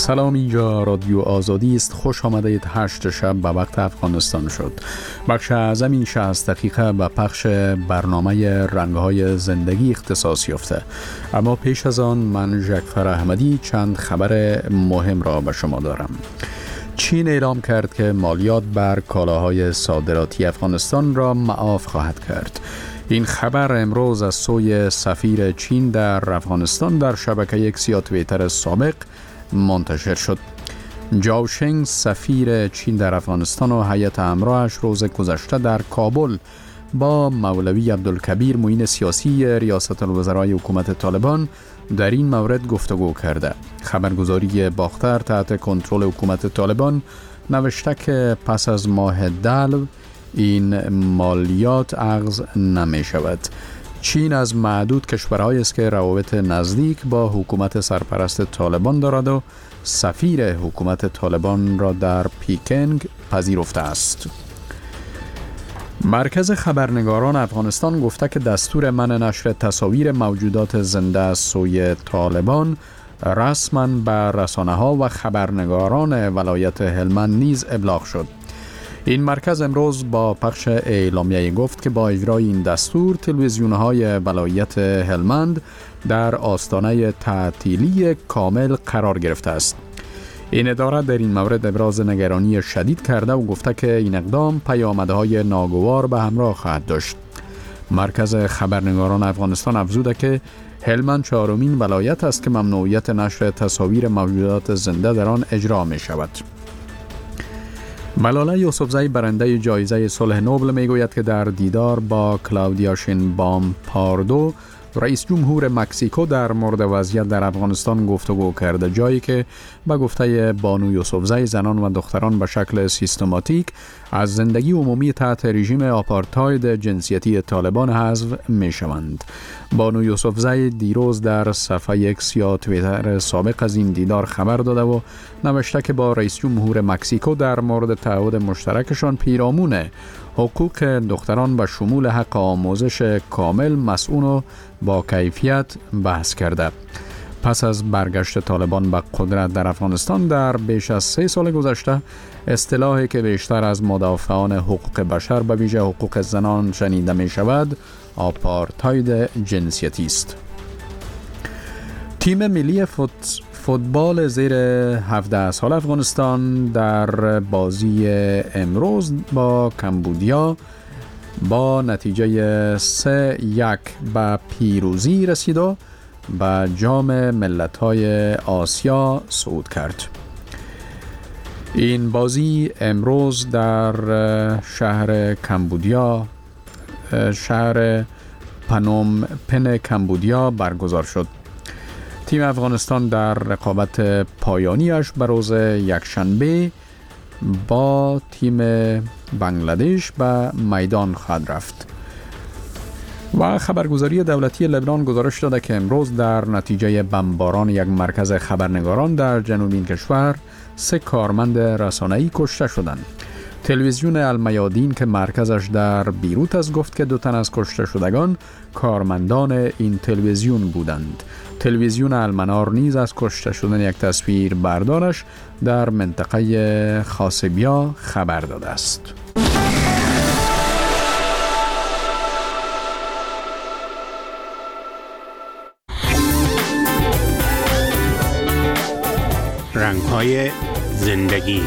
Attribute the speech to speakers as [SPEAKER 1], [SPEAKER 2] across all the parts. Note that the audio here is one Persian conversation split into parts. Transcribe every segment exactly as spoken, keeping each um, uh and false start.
[SPEAKER 1] سلام، اینجا رادیو آزادی است. خوش آمدید. هشت شب به وقت افغانستان شد. بخش اعظم این شصت دقیقه به پخش برنامه رنگ‌های زندگی اختصاص یافته. اما پیش از آن من ژکفر احمدی چند خبر مهم را به شما دارم. چین اعلام کرد که مالیات بر کالاهای صادراتی افغانستان را معاف خواهد کرد. این خبر امروز از سوی سفیر چین در افغانستان در شبکه اکس یا توییتر سابق منتشر شد. جاو شنگ سفیر چین در افغانستان و هیئت همراهش روز گذشته در کابل با مولوی عبدالکبیر معین سیاسی ریاست الوزرای حکومت طالبان در این مورد گفتگو کرده. خبرگزاری باختر تحت کنترل حکومت طالبان نوشته که پس از ماه دلو این مالیات اخذ نمی شود. چین از معدود کشورهایی است که روابط نزدیک با حکومت سرپرست طالبان دارد و سفیر حکومت طالبان را در پیکنگ پذیرفته است. مرکز خبرنگاران افغانستان گفته که دستور منع نشر تصاویر موجودات زنده از سوی طالبان رسما به رسانه‌ها و خبرنگاران ولایت هلمند نیز ابلاغ شد. این مرکز امروز با پخش اعلامیه گفت که با اجرای این دستور تلویزیون‌های ولایت هلمند در آستانه تعطیلی کامل قرار گرفته است. این اداره در این مورد ابراز نگرانی شدید کرده و گفته که این اقدام پیامدهای ناگوار به همراه خواهد داشت. مرکز خبرنگاران افغانستان افزوده که هلمند چهارمین ولایت است که ممنوعیت نشر تصاویر موجودات زنده در آن اجرا می شود. ملاله یوسفزئی برنده جایزه صلح نوبل می گوید که در دیدار با کلاودیا شینبام پاردو رئیس جمهور مکزیکو در مورد وضعیت در افغانستان گفتگو کرده، جایی که به گفته بانو یوسفزئی زنان و دختران به شکل سیستماتیک از زندگی عمومی تحت رژیم آپارتاید جنسیتی طالبان حذف می شوند. بانو یوسفزئی دیروز در صفحه اکس یا توییتر سابق از این دیدار خبر داده و نوشته که با رئیس جمهور مکزیکو در مورد تعهد مشترکشان پیرامون حقوق دختران به شمول حق آموزش کامل، مسئول و با کیفیت بحث کرده. پس از برگشت طالبان به قدرت در افغانستان در بیش از سه سال گذشته، اصطلاحی که بیشتر از مدافعان حقوق بشر به ویژه حقوق زنان شنیده می شود، آپارتاید جنسیتی است. تیم ملی فوت فوتبال زیر هفده سال افغانستان در بازی امروز با کمبودیا با نتیجه سه یک به پیروزی رسید و به جام ملت‌های آسیا صعود کرد. این بازی امروز در شهر کمبودیا شهر پنوم پن کمبودیا برگزار شد. تیم افغانستان در رقابت پایانیش به روز یکشنبه با تیم بنگلادش به میدان خواهد رفت. و خبرگزاری دولتی لبنان گزارش داده که امروز در نتیجه بمباران یک مرکز خبرنگاران در جنوب این کشور سه کارمند رسانه‌ای کشته شدند. تلویزیون المیادین که مرکزش در بیروت است گفت که دو تن از کشته شدگان کارمندان این تلویزیون بودند. تلویزیون المنار نیز از کشته شدن یک تصویر بردارش در منطقه خاصبیا خبر داده است.
[SPEAKER 2] رنگ‌های زندگی.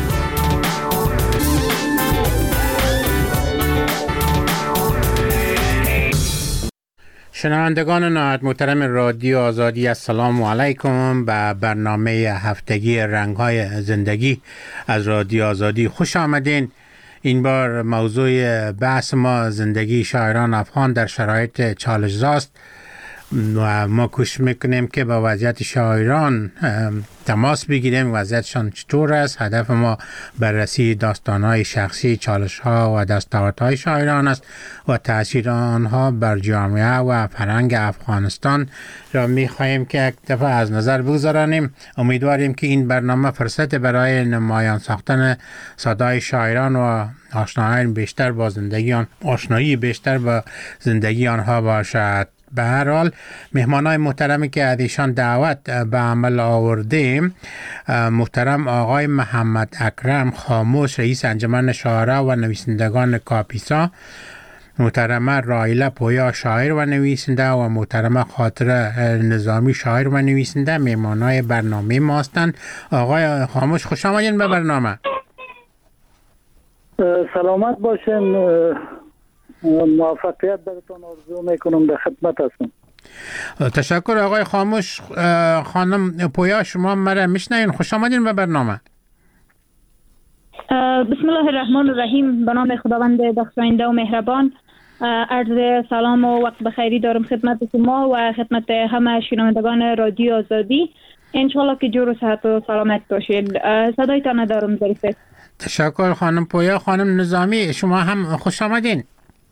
[SPEAKER 2] شنوندگان نهایت محترم رادیو آزادی، السلام علیکم. به برنامه هفتگی رنگ‌های زندگی از رادیو آزادی خوش آمدین. این بار موضوع بحث ما زندگی شاعران افغان در شرایط چالش‌زاست و ما کوشش میکنیم که با وضعیت شاعران تماس بگیریم، وضعیتشان چطور است. هدف ما بررسی داستان‌های شخصی، چالش‌ها و دستاوردهای شاعران است و تأثیر آنها بر جامعه و فرهنگ افغانستان را می‌خواهیم که یک دفعه از نظر بگذاریم. امیدواریم که این برنامه فرصت برای نمایان ساختن صدای شاعران و آشنایی بیشتر با زندگی آن آشنایی بیشتر با زندگی آنها باشد. به هر حال مهمانای محترمی که از ایشان دعوت به عمل آوردیم، محترم آقای محمد اکرم خاموش، رئیس انجمن شاعران و نویسندگان کاپیسا، محترمه رایله پویا، شاعر و نویسنده، و محترمه خاطره نظامی، شاعر و نویسنده، مهمانای برنامه ما هستند. آقای خاموش خوش آمدین به برنامه.
[SPEAKER 3] سلامت باشین، موفقیت براتون آرزو میکنم، در خدمت هستم.
[SPEAKER 2] تشکر آقای خاموش. خانم پویا شما مرا میشنوین؟ خوش آمدین به برنامه.
[SPEAKER 4] بسم الله الرحمن الرحیم. به نام خداوند بخشاینده و مهربان، عرض سلام و وقت بخیری دارم خدمت شما و خدمت همه شنوندگان رادیو آزادی. انشالله که جور و صحت و سلامت باشید. صدایتان ندارم ظریفه.
[SPEAKER 2] تشکر خانم پویا. خانم نظامی شما هم خوش آمدین.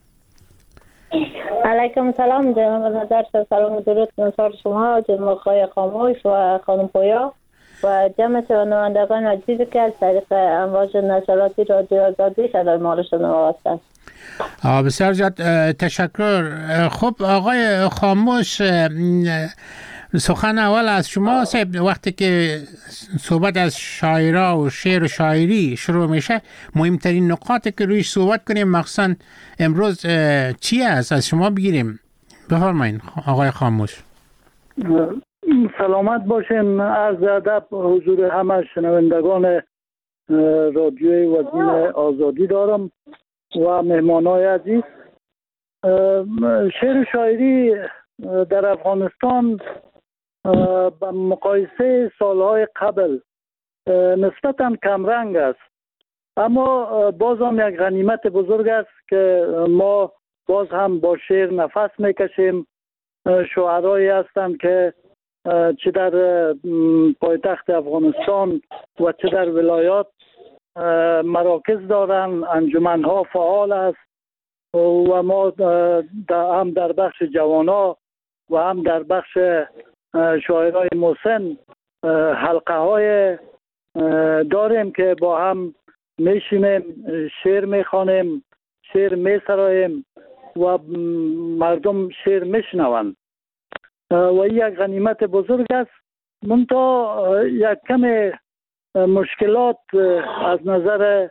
[SPEAKER 5] علیکم سلام، جناب نظر، سلام و درود نصار شما، جناب آقای خاموش و خانم پویا و جمع شنوندگان عزیزی که از طریق امواج نشراتی رادیو آزادی صدای ما را شنواتند.
[SPEAKER 2] بسیار زیاد تشکر. خب آقای خاموش، سخن اول از شما صاحب. وقتی که صحبت از شاعرها و شعر و شاعری شروع میشه، مهمترین نقاطی که رویش صحبت کنیم مخصوصا امروز چی است؟ از شما بگیریم. بفرمایید آقای خاموش.
[SPEAKER 3] سلامت باشین. عرض ادب حضور همه شنوندگان رادیوی وزین آزادی دارم و مهمانای عزیز. شعر و شاعری در افغانستان به مقایسه سالهای قبل نسبتاً کمرنگ است، اما باز هم یک غنیمت بزرگ است که ما باز هم با شعر نفس میکشیم. شاعرایی هستند که چه در پایتخت افغانستان و چه در ولایات مراکز دارند، انجمنها فعال است و ما هم در بخش جوانا و هم در بخش شاعرای مسن حلقه های داریم که با هم میشینیم، شعر میخوانیم، شعر میسراییم و مردم شعر میشنوند و یک غنیمت بزرگ است. منتها یک کم مشکلات از نظر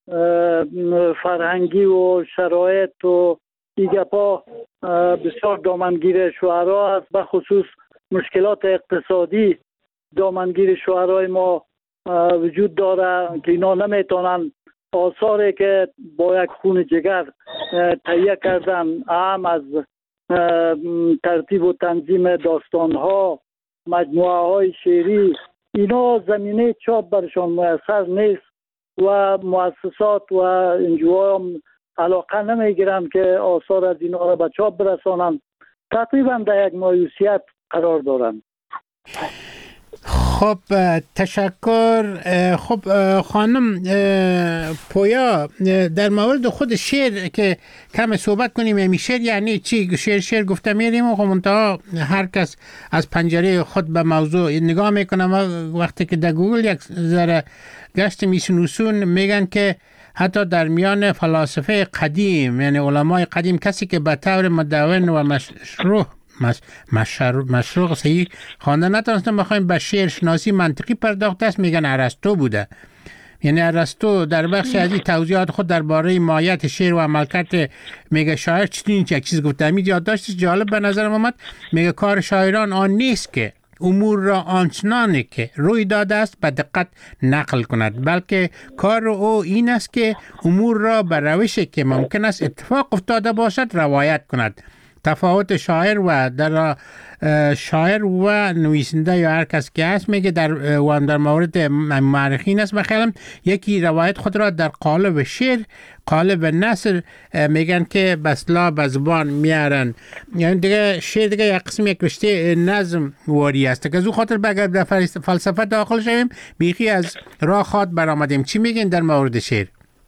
[SPEAKER 3] فرهنگی و شرایط و دیگپا بسیار دامنگیر شعرا است، به خصوص مشکلات اقتصادی دامنگیر شعرای ما وجود داره که اینا نمیتونن آثاری که با یک خون جگر تهیه کردن، هم از ترتیب و تنظیم داستانها، مجموعه های شعری، اینا زمینه چاپ برشان میسر نیست و مؤسسات و انجوها هم علاقه نمیگیرن که آثار از اینا را به چاپ برسانن. تقریبا در یک مایوسیت قرار دارن.
[SPEAKER 2] خب تشکر. خب خانم پویا، در مورد خود شعر که کم صحبت کنیم. یعنی شعر یعنی چی؟ شعر شعر گفته میریم و خب منتها هر کس از پنجره خود به موضوع نگاه میکنه. وقتی که در گوگل یک ذره گشت میشنوسون میگن که حتی در میان فلاسفه قدیم، یعنی علمای قدیم، کسی که به طور مدون و مشروع مشروع مشروع صحیح خوانده نتونستن بخوایم به شعر شناسی منطقی پرداخته است، میگن ارسطو بوده. یعنی ارسطو در بخش از این توضیحات خود درباره ماهیت شعر و عملکرد میگه شاعر چطور یک چیز گفته. همین یادداشتش جالب به نظر اومد. میگه کار شاعران آن نیست که امور را آنچنانی که روی داده است به دقت نقل کند، بلکه کار او این است که امور را به روشی که ممکن است اتفاق افتاده باشد روایت کند. تفاوت شاعر و در شاعر و نویسنده یا هر کس که هست میگه در و در مورد مورخین است بخیالم یکی روایت خود را در قالب شعر، قالب نثر میگن که بسلا به زبان میارن. یعنی دیگه شعر دیگه یک قسم یک رشته نظم واری است که از او خاطر بگر در فلسفه داخل شویم بیخی از راه خود برآمدیم. چی میگین در مورد شعر؟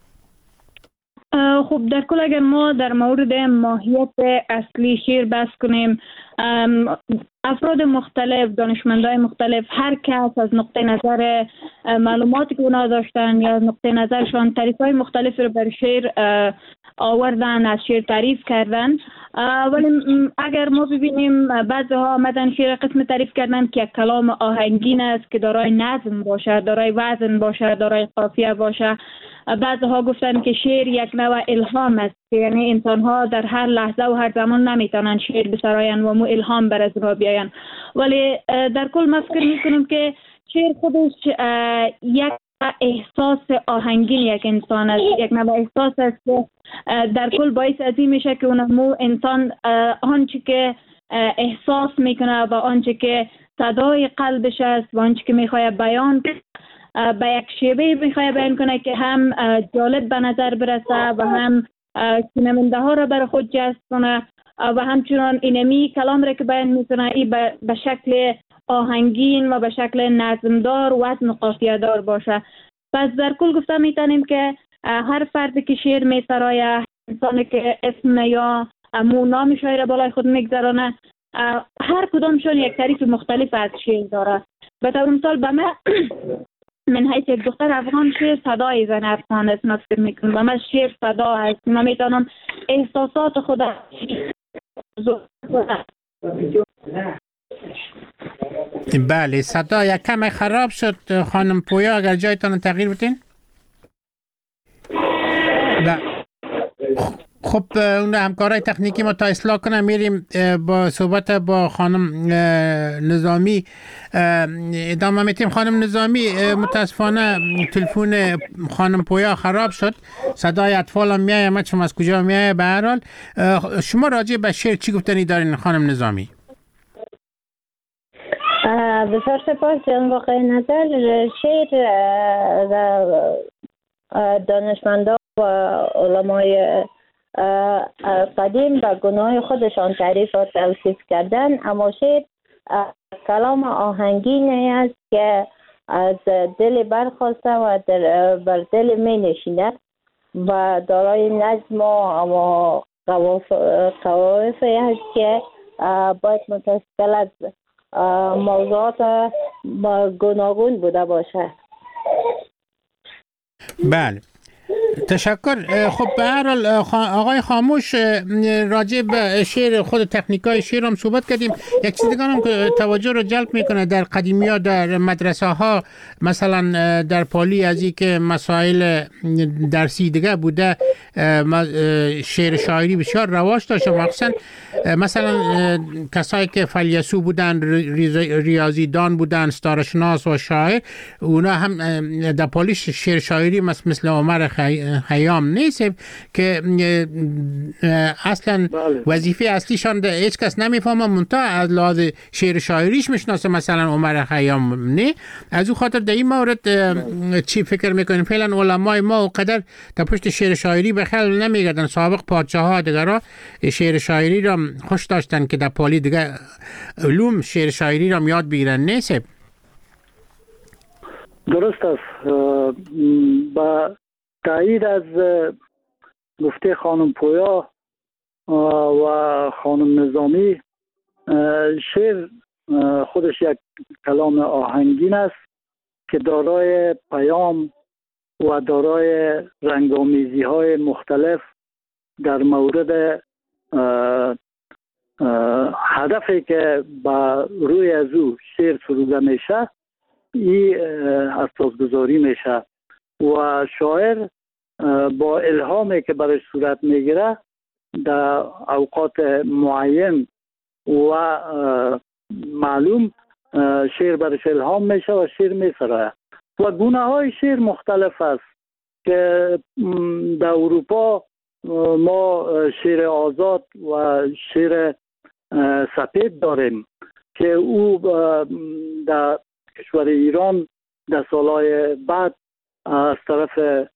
[SPEAKER 4] خب در کل اگر ما در مورد ماهیت اصلی شعر بحث کنیم، افراد مختلف، دانشمندای مختلف، هر کس از نقطه نظر معلوماتی که اونا داشتن یا از نقطه نظرشان تعریف‌های مختلف رو بر شعر آوردن، از شعر تعریف کردن. ولی اگر ما ببینیم بعضی ها آمدن شعر قسم تعریف کردن که یک کلام آهنگین است که دارای نظم باشه، دارای وزن باشه، دارای قافیه باشه. بعضی ها گفتن که شعر یک نوع الهام است، یعنی انسان ها در هر لحظه و هر زمان نمیتونن شعر بسراین و مو الهام بر از را بیاین. ولی در کل ما فکر میکنیم که شعر خودش یک احساس آهنگین یک انسان است، یک نوع احساس است که در کل باعث از این میشه که اونمو انسان آنچه که احساس میکنه و آنچه که صدای قلبش است و آنچه که میخواه بیان به یک شیوه میخواه بیان کنه که هم جالب به نظر برسه و هم شنونده ها را بر خود جذب کنه و همچنان اینمی کلام را که بیان میکنه ای به شکل آهنگین و به شکل نظمدار و وزن و قافیه دار باشه. پس در کل گفته میتونیم که هر فردی که شعر میسرایه، انسانی که اسم یا مو نام شاعر بالای خود میگذرانه، هر کدامشون یک تعریف مختلف از شعر داره. به طور مثال به من من حیث یک دختر افغان شعر صدای زن افغان است، من فکر میکنم به من شعر صدا هست. من میتونم احساسات خود
[SPEAKER 2] بله. صدا یک کم خراب شد خانم پویا، اگر جایتان تغییر بدین. خب اون همکارای تکنیکی ما تا اصلاح کنم میریم با صحبت با خانم نظامی ادامه میتیم. خانم نظامی متاسفانه تلفن خانم پویا خراب شد، صدای اطفال هم میایه، من چون از کجا میایه. به هر حال شما راجع به شعر چی گفتنی دارین خانم نظامی؟
[SPEAKER 5] بسیار سپاس جان. واقع نظر شعر دانشمندان و علمای قدیم به گناه خودشان تعریف و توصیف کردن، اما شعر کلام آهنگینی است که از دل برخواسته و در بر دل می نشیند و دارای نظم و اما قوافی است که باید متصل از موضوعات گوناگون بوده باشه.
[SPEAKER 2] بله، تشکر. خب به هر حال آقای خاموش راجع به شعر خود تکنیکای شعر هم صحبت کردیم. یک چیز دیگه هم که توجه رو جلب میکنه در قدیمی ها در مدرسه ها، مثلا در پالی از این که مسائل درسی دیگه بوده، شعر شاعری بسیار رواج داشت، مخصوصا مثلا کسایی که فیلسوف بودن، ریاضیدان بودن، ستاره‌شناس و شاعر، اونا هم در پالی شعر شاعری مثل عمر خیام نیست که اصلا وظیفه اصلیشان هیچ کس نمیفهمه، منتها از لحاظ شعر شاعریش میشناسه مثلا عمر خیام نه. از او خاطر در این مورد چی فکر میکنیم؟ فعلا علمای ما و قدر در پشت شعر شاعری به خیال نمیگردن. سابق پادشاه ها دیگرها شعر شاعری را خوش داشتن که در پالی دیگه علوم شعر شاعری را یاد بگیرن نیست.
[SPEAKER 3] درست است. با تایید از گفته خانم پویا و خانم نظامی، شعر خودش یک کلام آهنگین است که دارای پیام و دارای رنگامیزی های مختلف در مورد هدفی که با روی از او شعر سروده میشه این اساسگذاری میشه و شاعر با الهامی که برش صورت میگیره در اوقات معین و معلوم شعر برش الهام میشه و شعر میسرایه و گونه های شعر مختلف است که در اروپا ما شعر آزاد و شعر سپید داریم که او در کشور ایران در سالهای بعد از طرف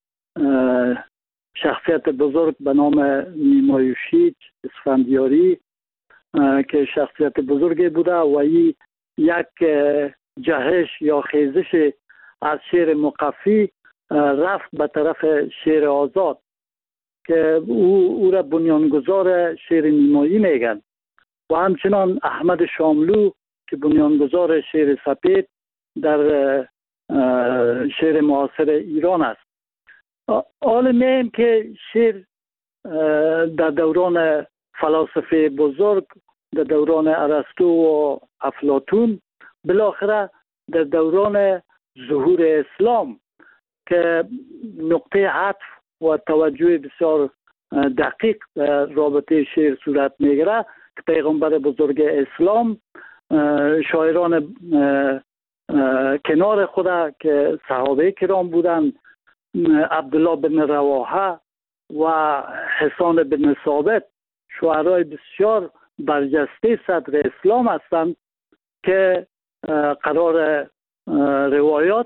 [SPEAKER 3] شخصیت بزرگ به نام نیمایوشیج اسفندیاری که شخصیت بزرگی بوده و این یک جهش یا خیزش از شعر مقفی رفت به طرف شعر آزاد که او, او را بنیانگذار شعر نیمایی میگن و همچنان احمد شاملو که بنیانگذار شعر سپید در شعر معاصر ایران است. حال می‌ایم که شعر در دوران فلاسفه بزرگ، در دوران ارسطو و افلاطون، بالاخره در دوران ظهور اسلام که نقطه عطف و توجه بسیار دقیق در رابطه شعر صورت میگیره که پیغمبر بزرگ اسلام شاعران کنار خود که صحابه کرام بودند، عبدالله بن رواحه و حسان بن ثابت، شعرای بسیار برجسته صدر اسلام هستند که قرار روایات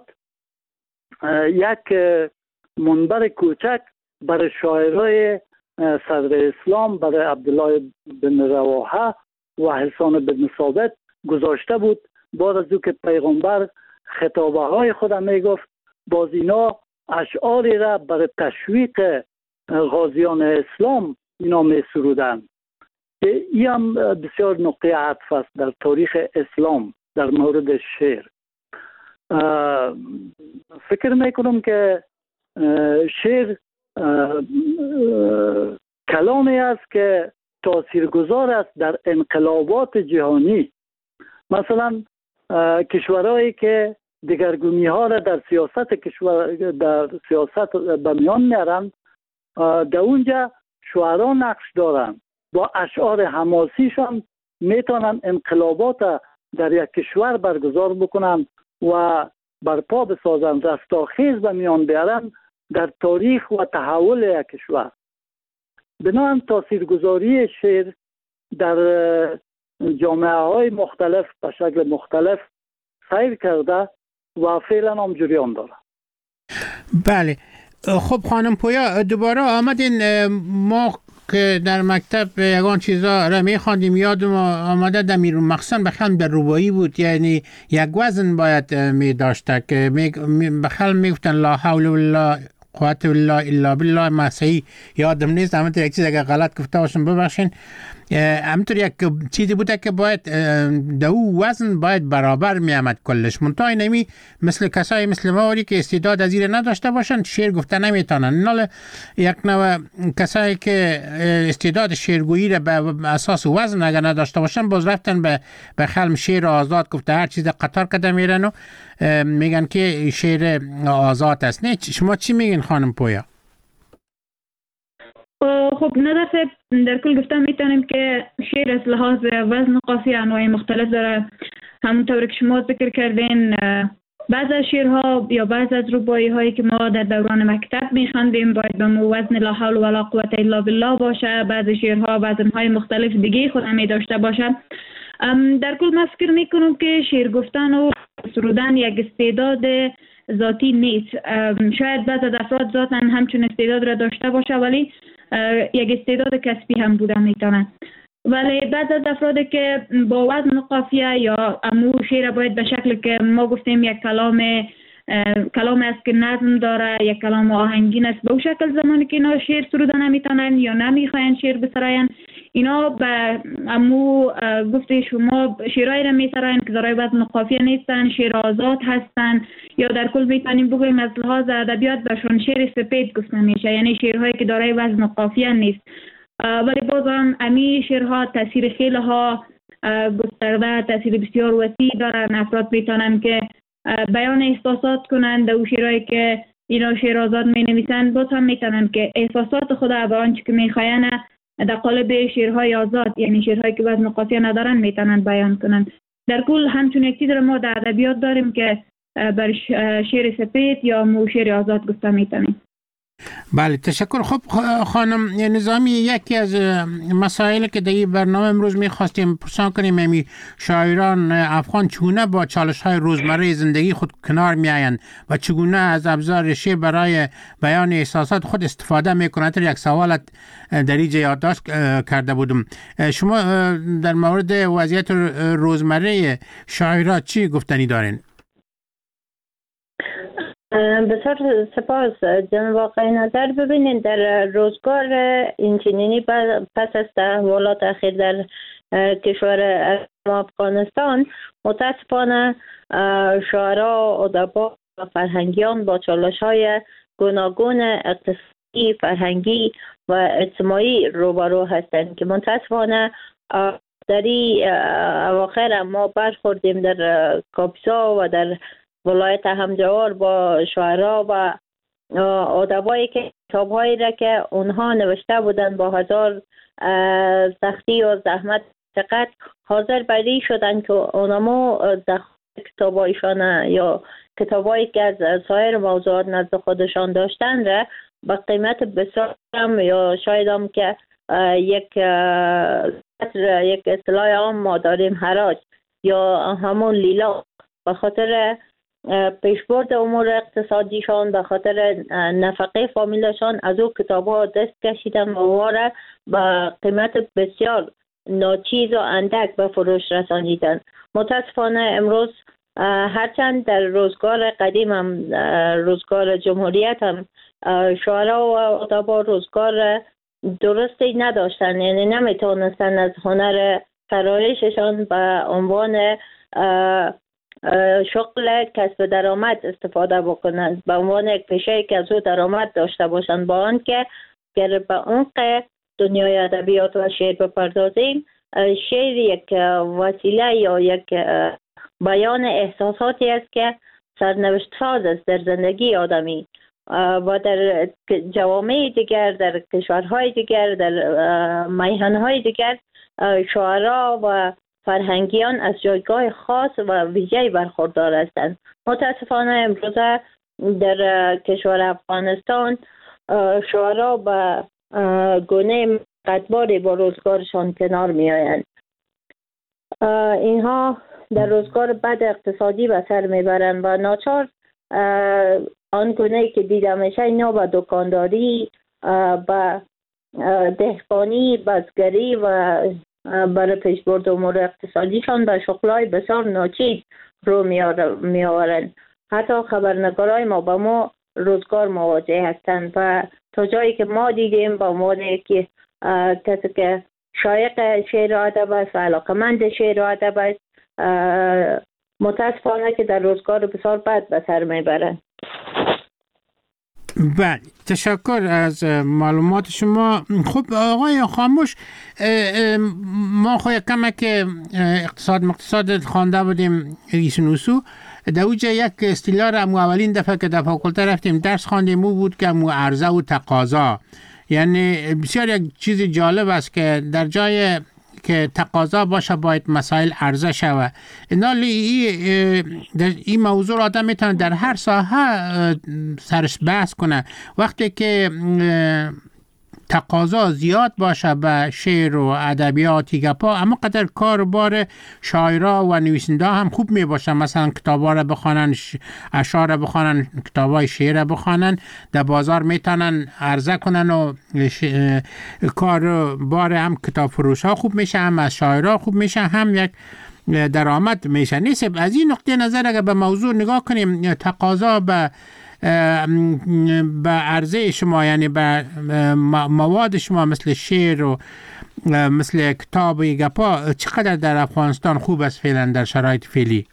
[SPEAKER 3] یک منبر کوچک برای شاعرای صدر اسلام، برای عبدالله بن رواحه و حسان بن ثابت گذاشته بود. بعد از او که پیغمبر خطابه های خود می گفت، باز اینا اشعاری را برای تشویق غازیان اسلام اینا می سرودند. این هم بسیار نقطه عطف است در تاریخ اسلام در مورد شعر. فکر میکنم که شعر کلامی است که تاثیرگذار است در انقلابات جهانی. مثلا کشورهایی که دگرگونی ها را در سیاست کشور در سیاست به میان میارند، در اونجا شعرا نقش دارند. با اشعار حماسیشان میتونن انقلابات در یک کشور برگزار بکنن و برپا بسازن، رستاخیز به میان بیارن در تاریخ و تحول یک کشور. بنابراین تاثیرگذاری شعر در جامعه های مختلف به شکل مختلف سیر کرده و فعلا هم جریان داره.
[SPEAKER 2] بله. خب خانم پویا، دوباره آمدین. ما که در مکتب یگان چیزا را میخواندیم، یادم آمده در میرون مخصن بخلم در روبایی بود، یعنی یک وزن باید می داشته که بخلم میگفتن لا حول ولا قوة الا الا بالله. ما صحیح یادم نیست، همونطور یک چیز اگر غلط گفته باشم ببخشین. همونطور یک چیزی بوده که باید دو وزن باید برابر می آمد کلش. منتها نمی مثل کسای مثل ما که استعداد از این نداشته باشن شعر گفته نمیتونن. نال یک نوع کسایی که استعداد شعرگویی را به اساس وزن اگر نداشته باشن باز رفتن به به خلم شعر آزاد گفته هر چیز قطار کده میرن و میگن که شعر آزاد است. نه شما چی میگین خانم پویا؟
[SPEAKER 4] خب نظر صاحب در کل گفتم میتونیم که شعر از لحاظ وزن قافیه انواع مختلف داره. همونطور که شما ذکر کردین بعض از شعرها یا بعض از رباعی هایی که ما در دوران مکتب میخواندیم باید به وزن لا حول ولا قوة الا بالله باشه. بعض شعرها وزن های مختلف دیگه خود هم داشته باشه. در کل من فکر میکنم که شعر گفتن و سرودن یک استعداد ذاتی نیست. شاید بعض از افراد ذاتاً همچون استعداد را داشته باشه ولی یک استعداد کسبی هم بوده میتونه. ولی بعض از افراد که با وزن قافیه یا امو شعر باید به شکل که ما گفتیم یک کلام کلام است که نظم داره، یک کلام آهنگین است، به اون شکل زمانی که اینا شعر سروده نمیتونن یا نمیخواین شعر بسراین، اینا به امو گفته شما شعرهایی را میسراین که دارای وزن قافیه نیستن، شعر آزاد هستن، یا در کل میتونیم بگوییم از لحاظ ادبیات بهشون شعر سپید گفته میشه، یعنی شعرهایی که دارای وزن قافیه نیست. ولی بازم امی شعرها تاثیر خیلی ها گسترده، تاثیر بسیار وسیع دارن. افراد میتونن که بیان احساسات کنند در شعرهایی که اینا شعر آزاد می نویسن، باز هم میتونن که احساسات خود و آنچه که میخواین در قالب شعرهای آزاد، یعنی شعرهایی که وزن قافیه ندارن، میتونن بیان کنن. در کل همچون یک چیز رو ما در ادبیات داریم که بر شعر سپید یا مو شعر آزاد گفته میتونیم.
[SPEAKER 2] بله تشکر. خب خانم نظامی، یکی از مسائلی که در این برنامه امروز میخواستیم پرسان کنیم امی شاعران افغان چگونه با چالش های روزمره زندگی خود کنار میآیند و چگونه از ابزار شعر برای بیان احساسات خود استفاده میکنند. یک سوالت در اینجا یادداشت کرده بودم. شما در مورد وضعیت روزمره شاعران چی گفتنی دارین؟
[SPEAKER 5] بسیار سپاس جناب آقای نظر. ببینید در روزگار اینچنینی پس از تحولات اخیر در کشور افغانستان متاسفانه شاعرها، ادبا و فرهنگیان با چالش های گوناگون اقتصادی، فرهنگی و اجتماعی روبرو هستند که متاسفانه در این اواخر ما برخوردیم در کاپیسا و در ولایت همجوار با شاعرها و ادبایی که کتاب‌هایی را که اونها نوشته بودند با هزار سختی و زحمت چقدر حاضر بری شدن که اونما کتابایشان یا کتابایی که از سایر موضوعات نزد خودشان داشتن را با قیمت بسیار کم یا شاید هم که یک یک اصطلاح عام ما داریم حراج یا همون لیلا به خاطر پیشبرد امور اقتصادیشان، به خاطر نفقه فامیلشان از او کتاب ها دست کشیدن و واره با قیمت بسیار ناچیز و اندک به فروش رسانیدن. متاسفانه امروز هرچند در روزگار قدیم هم روزگار جمهوریت هم شاعرها و ادبا روزگار درستی نداشتن، یعنی نمیتونستن از هنر فرایششان به عنوان شغل کسب درآمد استفاده بکنند، به عنوان یک پیشه که از او درآمد داشته باشند، با آن که گر به عمق دنیای ادبیات و شعر بپردازیم، شعر یک وسیله یا یک بیان احساساتی است که سرنوشت ساز است در زندگی آدمی و در جوامع دیگر، در کشورهای دیگر، در میهنهای دیگر شاعرها و فرهنگیان از جایگاه خاص و ویژه‌ای برخوردار هستند. متاسفانه امروزه در کشور افغانستان شاعرها به گونه قدباری با روزگارشان کنار می آیند. اینها در روزگار بد اقتصادی به سر می برند و ناچار آن گونه که دیده میشه اینا به دکانداری، به دهقانی، بزگری و برای پیشبرد امور اقتصادیشان به شغلای بسیار ناچیز رو می آورند. حتی خبرنگارای ما با ما روزگار مواجه هستند و تا جایی که ما دیدیم با عنوان که کسی که شایق شعر و ادب است و علاقمند شعر و ادب است، متاسفانه که در روزگار بسیار بد به سر میبرند.
[SPEAKER 2] بله، تشکر از معلومات شما. خب آقای خاموش، ما خو کم که اقتصاد مقتصاد خوانده بودیم ایسنوسو دوجه یک اصطلاح را مو اولین دفعه که در فاکولته رفتیم درس خواندیم او بود که مو عرضه و تقاضا، یعنی بسیار یک چیز جالب است که در جای که تقاضا باشه باید مسائل عرضه شوه. نالی این موضوع را آدم میتونه در هر ساحه سرش بحث کنه. وقتی که تقاضا زیاد باشه به شعر و ادبیات گپا، اما قدر کار بار شاعرها و نویسنده هم خوب می باشه، مثلا کتابا را بخوانن، اشعار را بخوانن، کتابای شعر را بخوانن، در بازار میتونن عرضه کنن و کار بار هم کتاب فروش ها خوب میشه، هم از شاعرها خوب میشه، هم یک درآمد میشه. نیست از این نقطه نظر اگر به موضوع نگاه کنیم، تقاضا به به عرضه شما، یعنی به مواد شما مثل شعر و مثل کتاب و گپا چقدر در افغانستان خوب است فعلا در شرایط فعلی؟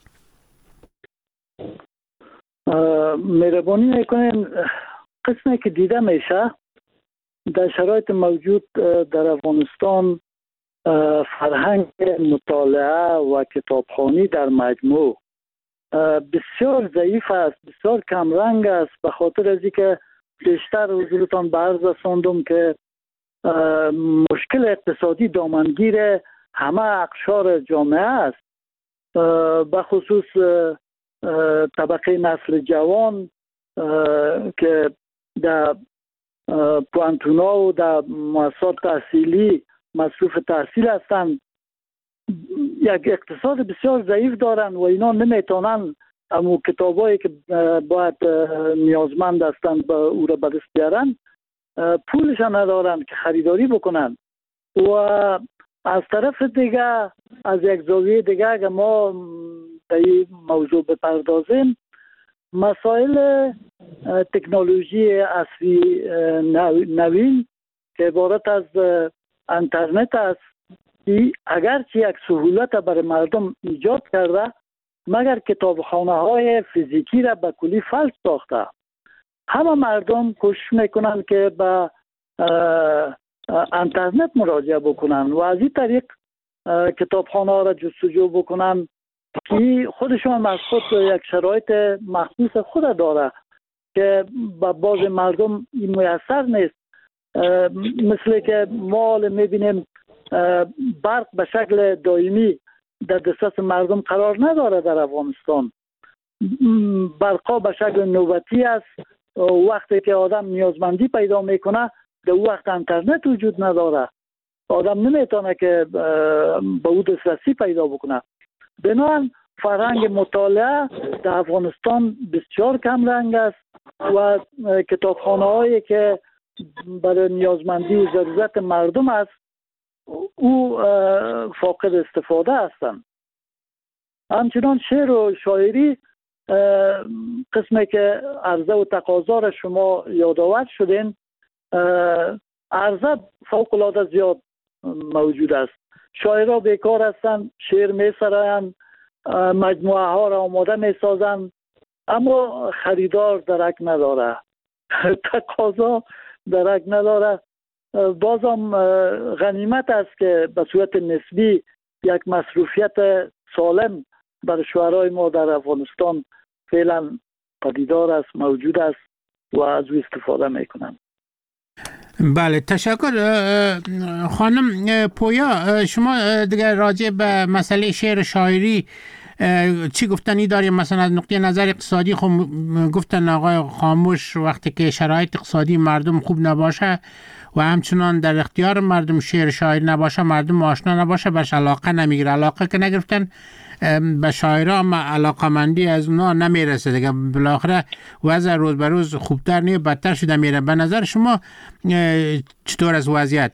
[SPEAKER 3] مهربانی میکنین قسمی که دیده میشه در شرایط موجود در افغانستان، فرهنگ مطالعه و کتابخوانی در مجموع بسیار ضعیف است، بسیار کم رنگ است، به خاطر از اینکه بیشتر حضورتان به عرض رساندم که مشکل اقتصادی دامنگیر همه اقشار جامعه است، به خصوص طبقه نسل جوان که در پوانتونا و در مؤسسات تحصیلی مصروف تحصیل هستند، یک اقتصاد بسیار ضعیف دارند و اینا نمیتونن امو کتابایی که باید نیازمند هستند به او را به دست بیارن پولش ندارن که خریداری بکنن. و از طرف دیگه از یک زاویه دیگه اگه ما به این موضوع بپردازیم، مسائل تکنولوژی عصری نوین که عبارت از اینترنت است، اگرچه یک سهولت برای مردم ایجاد کرده، مگر کتابخانه های فیزیکی را به کلی فلج ساخته. همه مردم کوشش میکنن که به اینترنت مراجعه بکنن و از این طریق کتابخانه ها را جستجو بکنن که خودشون از خود یک شرایط مخصوص خود داره که به بعض مردم این میسر نیست. مثل که ما میبینیم برق به شکل دائمی در دسترس مردم قرار نداره در افغانستان. برقا به شکل نوبتی است. وقتی که آدم نیازمندی پیدا میکنه در وقت اینترنت وجود نداره، آدم نمیتونه که به او دسترسی پیدا بکنه. بنابراین فرهنگ مطالعه در افغانستان بسیار کم رنگ است و کتابخانه هایی که برای نیازمندی و ضرورت مردم است او فاقد استفاده هستند. همچنان شعر و شاعری، قسمی که عرضه و تقاضا را شما یادآور شدین، عرضه فوق العاده زیاد موجود است. شاعرها بیکار هستند، شعر می سرایند، مجموعه ها را آماده می سازند، اما خریدار درک نداره، تقاضا درک نداره. بازم غنیمت است که به صورت نسبی یک مصروفیت سالم برای شعرهای ما در افغانستان فعلا پدیدار است، موجود است و از او استفاده میکنند.
[SPEAKER 2] بله، تشکر خانم پویا. شما دیگر راجع به مسئله شعر شاعری چی گفتنی داریم؟ مثلا از نقطه نظر اقتصادی خب گفتن آقای خاموش وقتی که شرایط اقتصادی مردم خوب نباشه و همچنان در اختیار مردم شعر شاعری نباشه، مردم آشنا نباشه، بهش علاقه نمیگیره. علاقه که نگرفتن به شاعرها اما علاقه مندی از اونا نمیرسه دیگه، بالاخره وضع روز به روز خوبتر نیه بدتر شده میره. به نظر شما چطور از وضعیت؟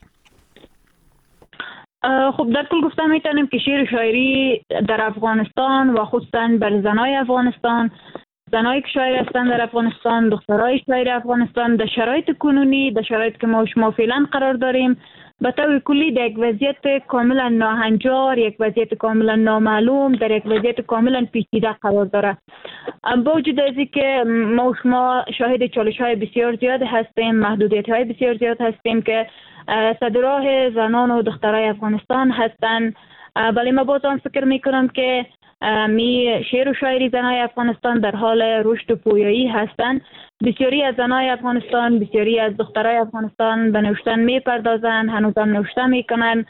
[SPEAKER 4] خب در کل گفته میتونیم که شعر شاعری در افغانستان و خصوصا بر زنای افغانستان، زنایی که شاعر هستند در افغانستان، دخترای شاعر افغانستان، در شرایط کنونی، در شرایط که ما شما فعلا قرار داریم، به طور کلی در یک وضعیت کاملا ناهنجار، یک وضعیت کاملا نامعلوم، در یک وضعیت کاملا پیچیده قرار داره. با وجود از اینکه ما شما شاهد چالش های بسیار زیاد هستیم، محدودیت های بسیار زیاد هستیم که صدراه زنان و دخترای افغانستان هستند، ولی ما باز هم فکر میکنم که می شعر و شاعری زنای افغانستان در حال رشد و پویایی هستند. بسیاری از زنای افغانستان، بسیاری از دخترای افغانستان به نوشتن می پردازند، هنوز هم نوشته میکنن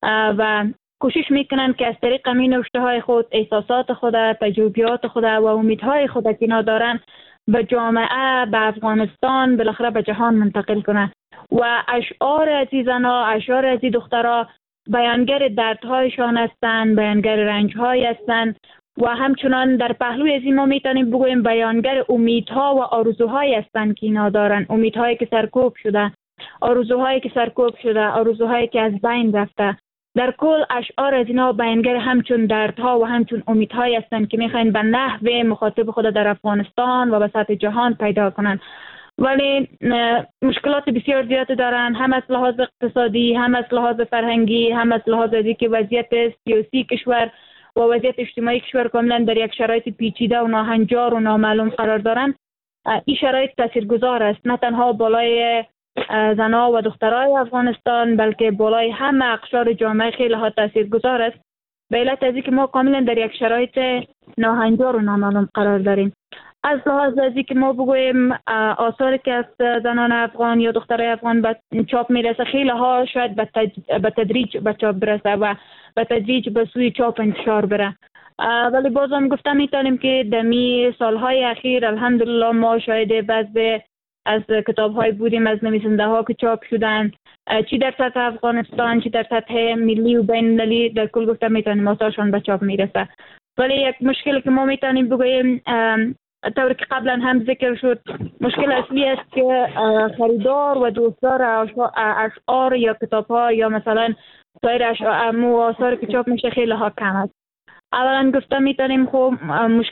[SPEAKER 4] و کوشش میکنن که از طریق این نوشته های خود احساسات خود، تجربیات خود و امیدهای خود که اینا دارن به جامعه، به افغانستان، بالاخره به جهان منتقل کنه. و اشعار از این زنها، اشعار از این دخترها بیانگر دردهایشان هستند، بیانگر رنجهای هستند و همچنان در پهلوی از این ما میتونیم بگوییم بیانگر امیدها و آرزوهایی هستند که اینا دارن، امیدهایی که سرکوب شده، آرزوهایی که سرکوب شده، آرزوهایی که از بین رفته. در کل اشعار از اینا بیانگر همچون دردها و همچون امیدهایی هستند که میخواین به نحو مخاطب خود در افغانستان و به سطح جهان پیدا کنند. ولی مشکلات بسیار زیاد دارن، هم از لحاظ اقتصادی، هم از لحاظ فرهنگی، هم از لحاظ که وضعیت سیاسی کشور و وضعیت اجتماعی کشور کاملا در یک شرایط پیچیده و ناهنجار و نامعلوم قرار دارن. این شرایط تاثیرگذار است، نه تنها بالای زنها و دخترای افغانستان بلکه بالای همه اقشار جامعه خیلی ها تاثیرگذار است، به علت از اینکه ما کاملا در یک شرایط ناهنجار و نامعلوم قرار داریم. از لحاظ از اینکه ما بگوییم آثاری که از زنان افغان یا دخترای افغان به چاپ میرسه، خیلی ها شاید به تدریج به چاپ برسه و به تدریج به سوی چاپ انتشار بره، ولی باز هم گفته میتونیم که در می سالهای اخیر الحمدلله ما شاهد بعضی از کتاب‌های بودیم از نویسنده ها که چاپ شدن، چی در سطح افغانستان چی در سطح ملی و بین المللی، در کل گفته میتونیم آثارشان به چاپ میرسه. ولی یک مشکل که ما میتونیم بگوییم طور که قبلا هم ذکر شد، مشکل اصلی است که خریدار و دوستدار اشعار یا کتاب‌ها یا مثلا سایر اشعار و آثاری که چاپ میشه خیلی ها کم است. اولا گفته میتونیم خب مشکل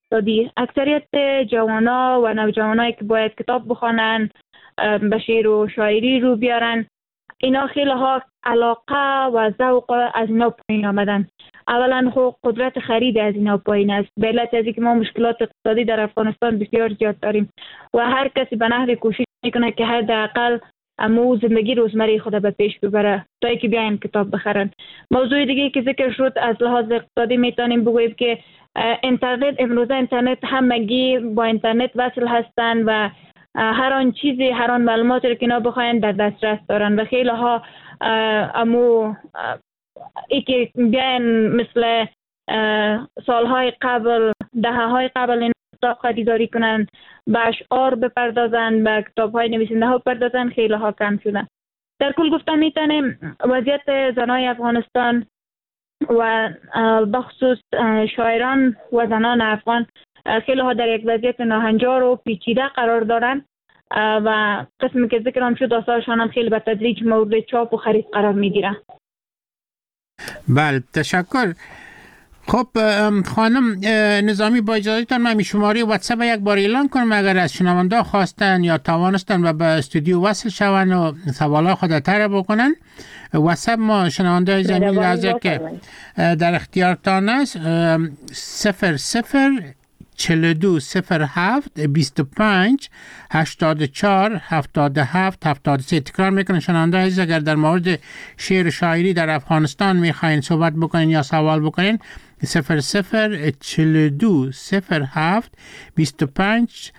[SPEAKER 4] اقتصادی. اکثریت جوانا و نوجوانایی که باید کتاب بخوانن، به شعر و شاعری رو بیارن، اینا خیلی ها علاقه و ذوق از اینا پایین آمدن. اولا خب قدرت خرید از اینا پایین است، به علت از اینکه ما مشکلات اقتصادی در افغانستان بسیار زیاد داریم و هر کسی به نحو کوشش میکنه که حداقل امو زندگی روزمره خود به پیش ببره تا اینکه بیاین کتاب بخرن. موضوع دیگه که ذکر شد از لحاظ اقتصادی میتونیم بگوییم که اینترنت، امروزه اینترنت همگی با اینترنت وصل هستن و هر آن چیزی، هر آن معلوماتی که اینا بخواین در دسترس دارن و خیلی ها امو ای که بیاین مثل سالهای قبل، دههای قبل این کتاب خریداری کنن، به اشعار بپردازن، به کتاب‌های نویسنده ها بپردازن، خیلی ها کم شدن. در کل گفتم میتونیم وضعیت زنای افغانستان و بخصوص شاعران و زنان افغان خیلی ها در یک وضعیت ناهنجار و پیچیده قرار دارن و قسمی که ذکرم شد آثارشان هم خیلی به تدریج مورد چاپ و خرید قرار میگیرن.
[SPEAKER 2] بله، تشکر. خب خانم نظامی، با اجازهتان من شماره واتساپ یک بار اعلان کنم، اگر از شنونده خواستن یا توانستن و به استودیو وصل شون و سوالات خود طرح بکنن، واتساپ ما شنونده زمین لحظه که در اختیارتان است صفر صفر چهل و دو صفر هفت بیست و پنج هشتاد و چهار هفتاد و هفت هفتاد و سه. تکرار میکنم شنونده عزیز، اگر در مورد شعر و شاعری در افغانستان میخواین صحبت بکنین یا سوال بکنین، صفر صفر چهل و دو صفر هفت بیست و پنج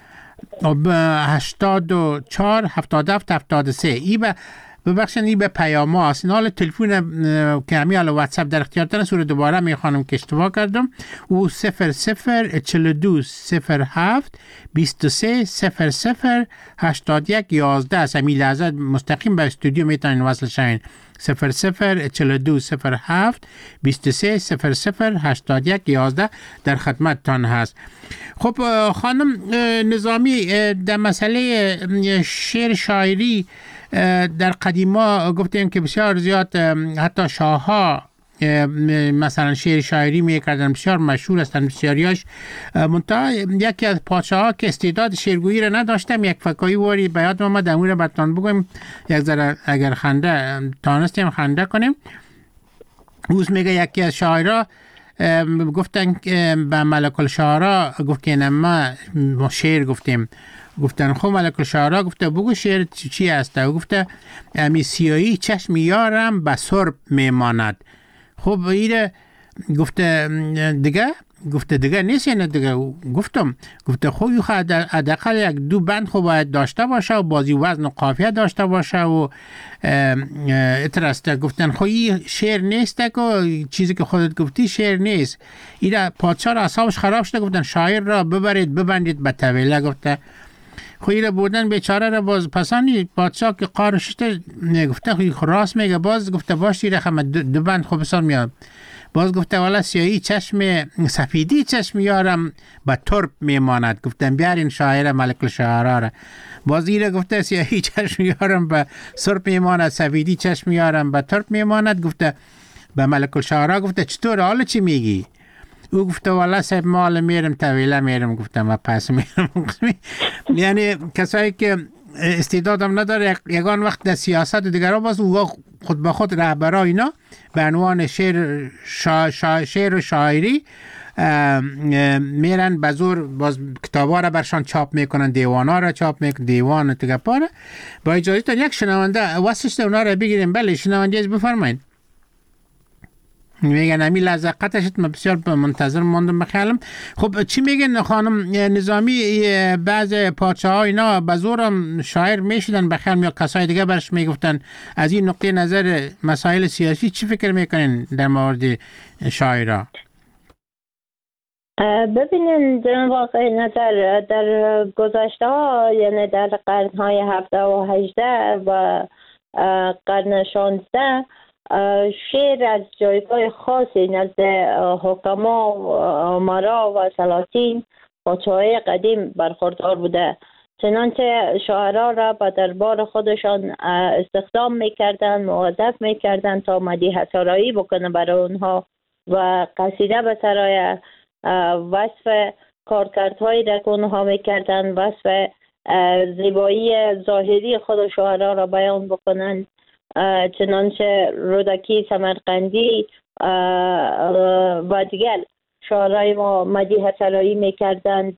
[SPEAKER 2] هشتاد و چهار هفتاد و هفت هفتاد و سه. ای به ببخشید این به پیام هاست. این حال تلفن که همی حالا واتساپ در اختیارتان است، رو دوباره میخوانم که اشتباه کردم. او صفر صفر چهل و دو صفر هفت بیست و سه صفر صفر هشتاد و یک یازده است. همی لحظه مستقیم به استودیو میتونین وصل شوین. صفر صفر چهل و دو صفر هفت بیست و سه صفر صفر هشتاد و یک یازده در خدمتتان هست. خب خانم نظامی، در مسئله شعر شاعری در قدیما گفتیم که بسیار زیاد حتی شاه‌ها مثلا شعر شاعری میکردن، بسیار مشهور هستند بسیاریاش. منتها یکی از پادشاه‌ها که استعداد شعرگویی را نداشتم، یک فکایی واری به یاد اومد، امور بتون بگویم یک ذره اگر خنده تانستیم خنده کنیم. روز میگه یکی از شاعرها گفتن به ملک الشعرا، گفت که ما شعر گفتیم، گفتن خب ملک الشعرا گفته بگو شعر چی هسته؟ و گفته امی سیایی چشم یارم به سرب میماند. خب ایره گفته دیگه، گفته دیگه نیست یعنی دیگه. گفتم گفته خب یو حداقل یک دو بند خب باید داشته باشه و بازی وزن و قافیه داشته باشه و اترسته. گفتن خب این شعر نیست که چیزی که خودت گفتی شعر نیست. ایره پادشاه را اعصابش خراب شده، گفتن شاعر را ببرید ببندید به طویله. گفته خویره بودن بیچاره را باز پسانی پادشاه که قارشته گفته خوی راست میگه. باز گفته باش ایره خمه دو بند خوب بسان میاد. باز گفته والا سیایی چشم سفیدی چشم یارم به ترب میماند. گفتن بیارین شاعر ملک الشعرا را. باز ایره گفته سیایی چشم یارم به سرب میماند، سفیدی چشم یارم به ترب میماند. گفته به ملک الشعرا گفته چطور حالا چی میگی؟ او گفته والا صاحب مال میرم طویله میرم. گفته ما پس میرم. یعنی کسایی که استعدادم نداره یگان وقت در سیاست و دیگر باز او خود به خود رهبرا اینا به عنوان شعر شا شا شعر و شاعری میرن به زور باز کتابا را برشان چاپ میکنن، دیوانا را چاپ میکنن، دیوان و تگپا را. با اجازهتان یک شنونده واسطه اونا را بگیریم. بله شنونده از بفرمایید. میگن امی لحظه قطع شد، من بسیار منتظر ماندم بخیالم. خب چی میگن خانم نظامی؟ بعض پادشاه ها اینا به زورم شاعر میشدن بخیالم یا کسای دیگه برش میگفتن. از این نقطه نظر مسائل سیاسی چی فکر میکنین در مورد شاعرها؟
[SPEAKER 5] ببینین در واقع نظر در گذشته ها، یعنی در قرن های هفده و هجده و قرن شانزده، شعر از جایگاه خاصی نزد حکما و امرا و سلاطین پادشاهان قدیم برخوردار بوده. چنانچه شاعران را به دربار خودشان استخدام میکردن، موظف میکردن تا مدیح سرایی بکنه برای اونها و قصیده به سرای وصف کارکردهایی را که اونها میکردن وصف زیبایی ظاهری خود شعرا را بیان بکنند. چنانچه رودکی سمرقندی و دیگر شعرهای ما مدیح سرایی میکردند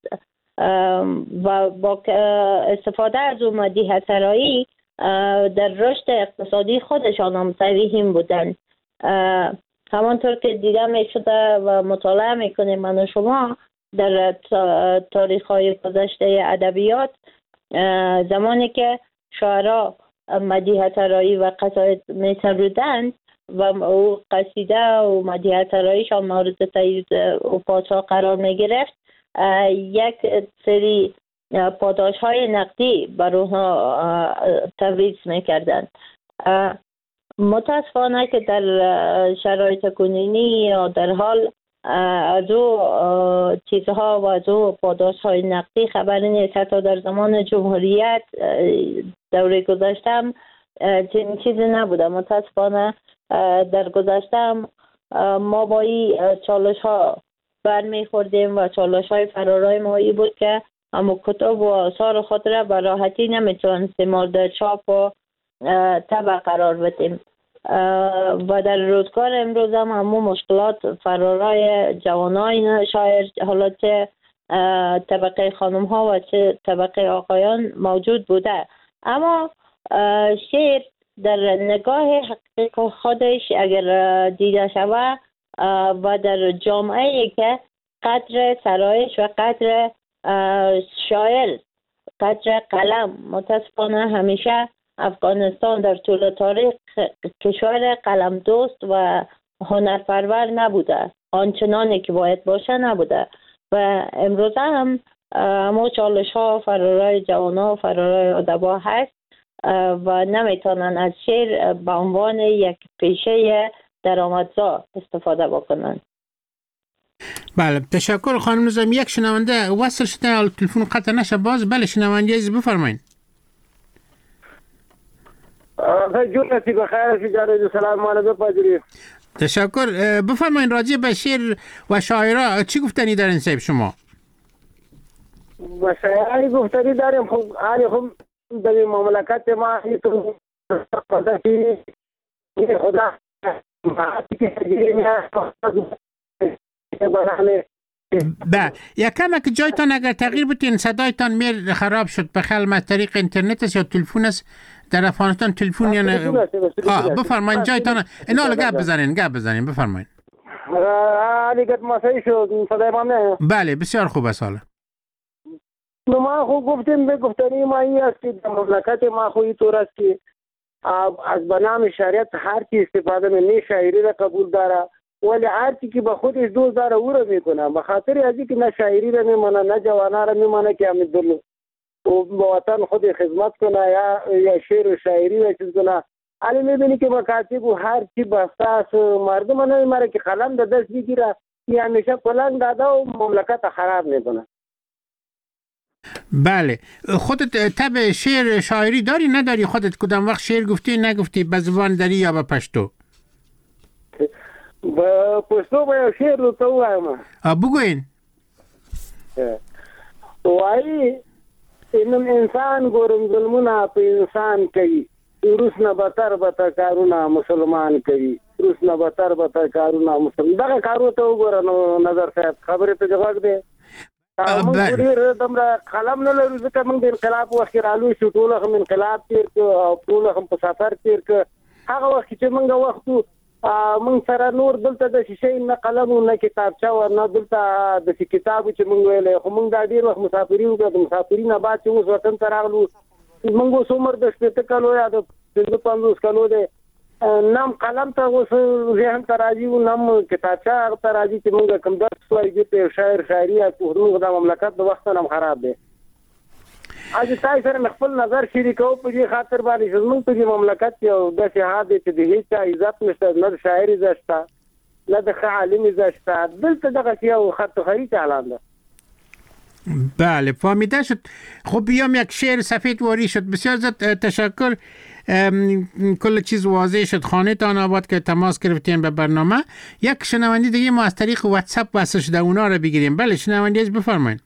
[SPEAKER 5] و با استفاده از اون مدیح سرایی در رشد اقتصادی خودشان هم سریحیم بودند. همانطور که دیده می شده و مطالعه میکنیم من و شما در تاریخ های گذشته ادبیات، زمانی که شاعرها مدیح سرایی و قصاید می سرودند و او قصیده و مدیح سراییشان مورد تایید و پادشاه قرار می گرفت، یک سری پاداش های نقدی بر اونها تبریز می کردند. متاسفانه که در شرایط کنونی یا در حال از او چیزها و از او پاداش های نقدی خبری نیست. حتی در زمان جمهوریت دوره گذشتم چنین چیزی نبوده. متاسفانه در گذشتم ما با این چالش ها برمی خوردیم و چالش های فرارای ما ای بود که اما کتاب و آثار خود را به راحتی نمیتونستیم مورد چاپ و طبع قرار بدیم و در روزگار امروز هم همون مشکلات فرارای جوانای شاعر، حالا چه طبقه خانم ها و چه طبقه آقایان موجود بوده. اما شعر در نگاه حقیق خودش اگر دیده شود و در جامعه که قدر سرایش و قدر شاعر، قدر قلم، متاسفانه همیشه افغانستان در طول تاریخ کشور قلم دوست و هنرپرور نبوده، آنچنانی که باید باشه نبوده و امروز هم همو چالش ها فرارای جوان ها و فرارای ادبا هست و نمیتونن از شعر به عنوان یک پیشه درآمدزا استفاده بکنن.
[SPEAKER 2] بله، تشکر خانم نظامی. یک شنونده وصل شده، تلفن قطع نشه باز. بله شنونده عزیز بفرمایید.
[SPEAKER 6] جونتی بخیر شجاع سلام علیکم پادری.
[SPEAKER 2] تشکر. بفرمایید راجع به شعر و شاعرها چی گفتنی دارین صاحب شما؟
[SPEAKER 6] و شاعری گفتنی داریم. خب آره خب در مملکت ما تو خدا کی خدا معافی که
[SPEAKER 2] با یکم که جایتان اگر تغییر بتین صدایتان میر خراب شد. بخل از طریق اینترنت است یا تلفن است در افغانستان؟ تلفن یا نه؟ آه بفرمایید جایتان اینا رو گپ بزنین گپ بزنین بفرمایید.
[SPEAKER 6] علی گت ما صحیح شد صدای ما نه؟
[SPEAKER 2] بله بسیار خوب است. حالا
[SPEAKER 6] ما خو گفتیم به گفتنی ما این است که در مملکت ما خو اینطور است که از بنام شریعت هر کی استفاده می شاعری را قبول داره، ولی هر کی که به خودش دوست داره او را میکنه. به خاطر ازی که نه شاعری را میمانه نه جوانا را میمانه که همین دل و با وطن خود خدمت کنه یا یا شعر و شاعری و چیز کنه. علی میبینی که مکاتب و هر کی بسته است مردم نمیماره که قلم در دست بگیره یا همیشه پلنگ داده و مملکت خراب میکنه.
[SPEAKER 2] بله. خودت طبع شعر شاعری داری نداری؟ خودت کدام وقت شعر گفتی نگفتی به زبان دری یا به پشتو؟
[SPEAKER 6] به پشتو به شعر رو تو وایم.
[SPEAKER 2] بگوین.
[SPEAKER 6] وای اینم انسان گورم ظلمونه په انسان کوي، روس نه بتر بتر کارونه مسلمان کوي، روس نه بتر بتر کارونه مسلمان. دغه کارو ته وګوره نو نظر صاحب خبره ته جواب دی. موږ ډېر دمره قلم نه لرو ځکه موږ د انقلاب وخت رالو شو، ټول هم انقلاب تیر کو او ټول هم په سفر تیر کو. هغه وخت چې موږ وختو موږ سره نور دلته د شیشې نه قلم نه کتابچه او نه دلته د کتاب چې موږ ویلې خو موږ دا ډېر وخت مسافري وکړو. د مسافري نه بعد چې اوس وطن ته راغلو موږ اوس عمر د شپېته کالو یا د پنځه پنځوس کالو دی، نام قلم ته اوس ذهن ته راځي او نام کتابچه هغه ته راځي چې موږ کوم درس وایو چې شاعر شاعري یا کوم د مملکت د وخت نه خراب دی. اځ تاسو سره خپل نظر شریکو په دې خاطر باندې چې موږ په مملکت یو داسې حال دی چې د هیڅ عزت نشته، نه د شاعر عزت شته نه د عالم عزت شته، دلته دغه یو خط خری چالان ده.
[SPEAKER 2] بله فهمیده شد. خب بیام یک شعر سفید واری شد. بسیار زیاد تشکر. کل چیز واضح شد. خانه تان آباد که تماس گرفتین به برنامه. یک شنونده دیگه ما از طریق واتساپ واسه شده اونا رو بگیریم. بله شنونده از بفرمایید.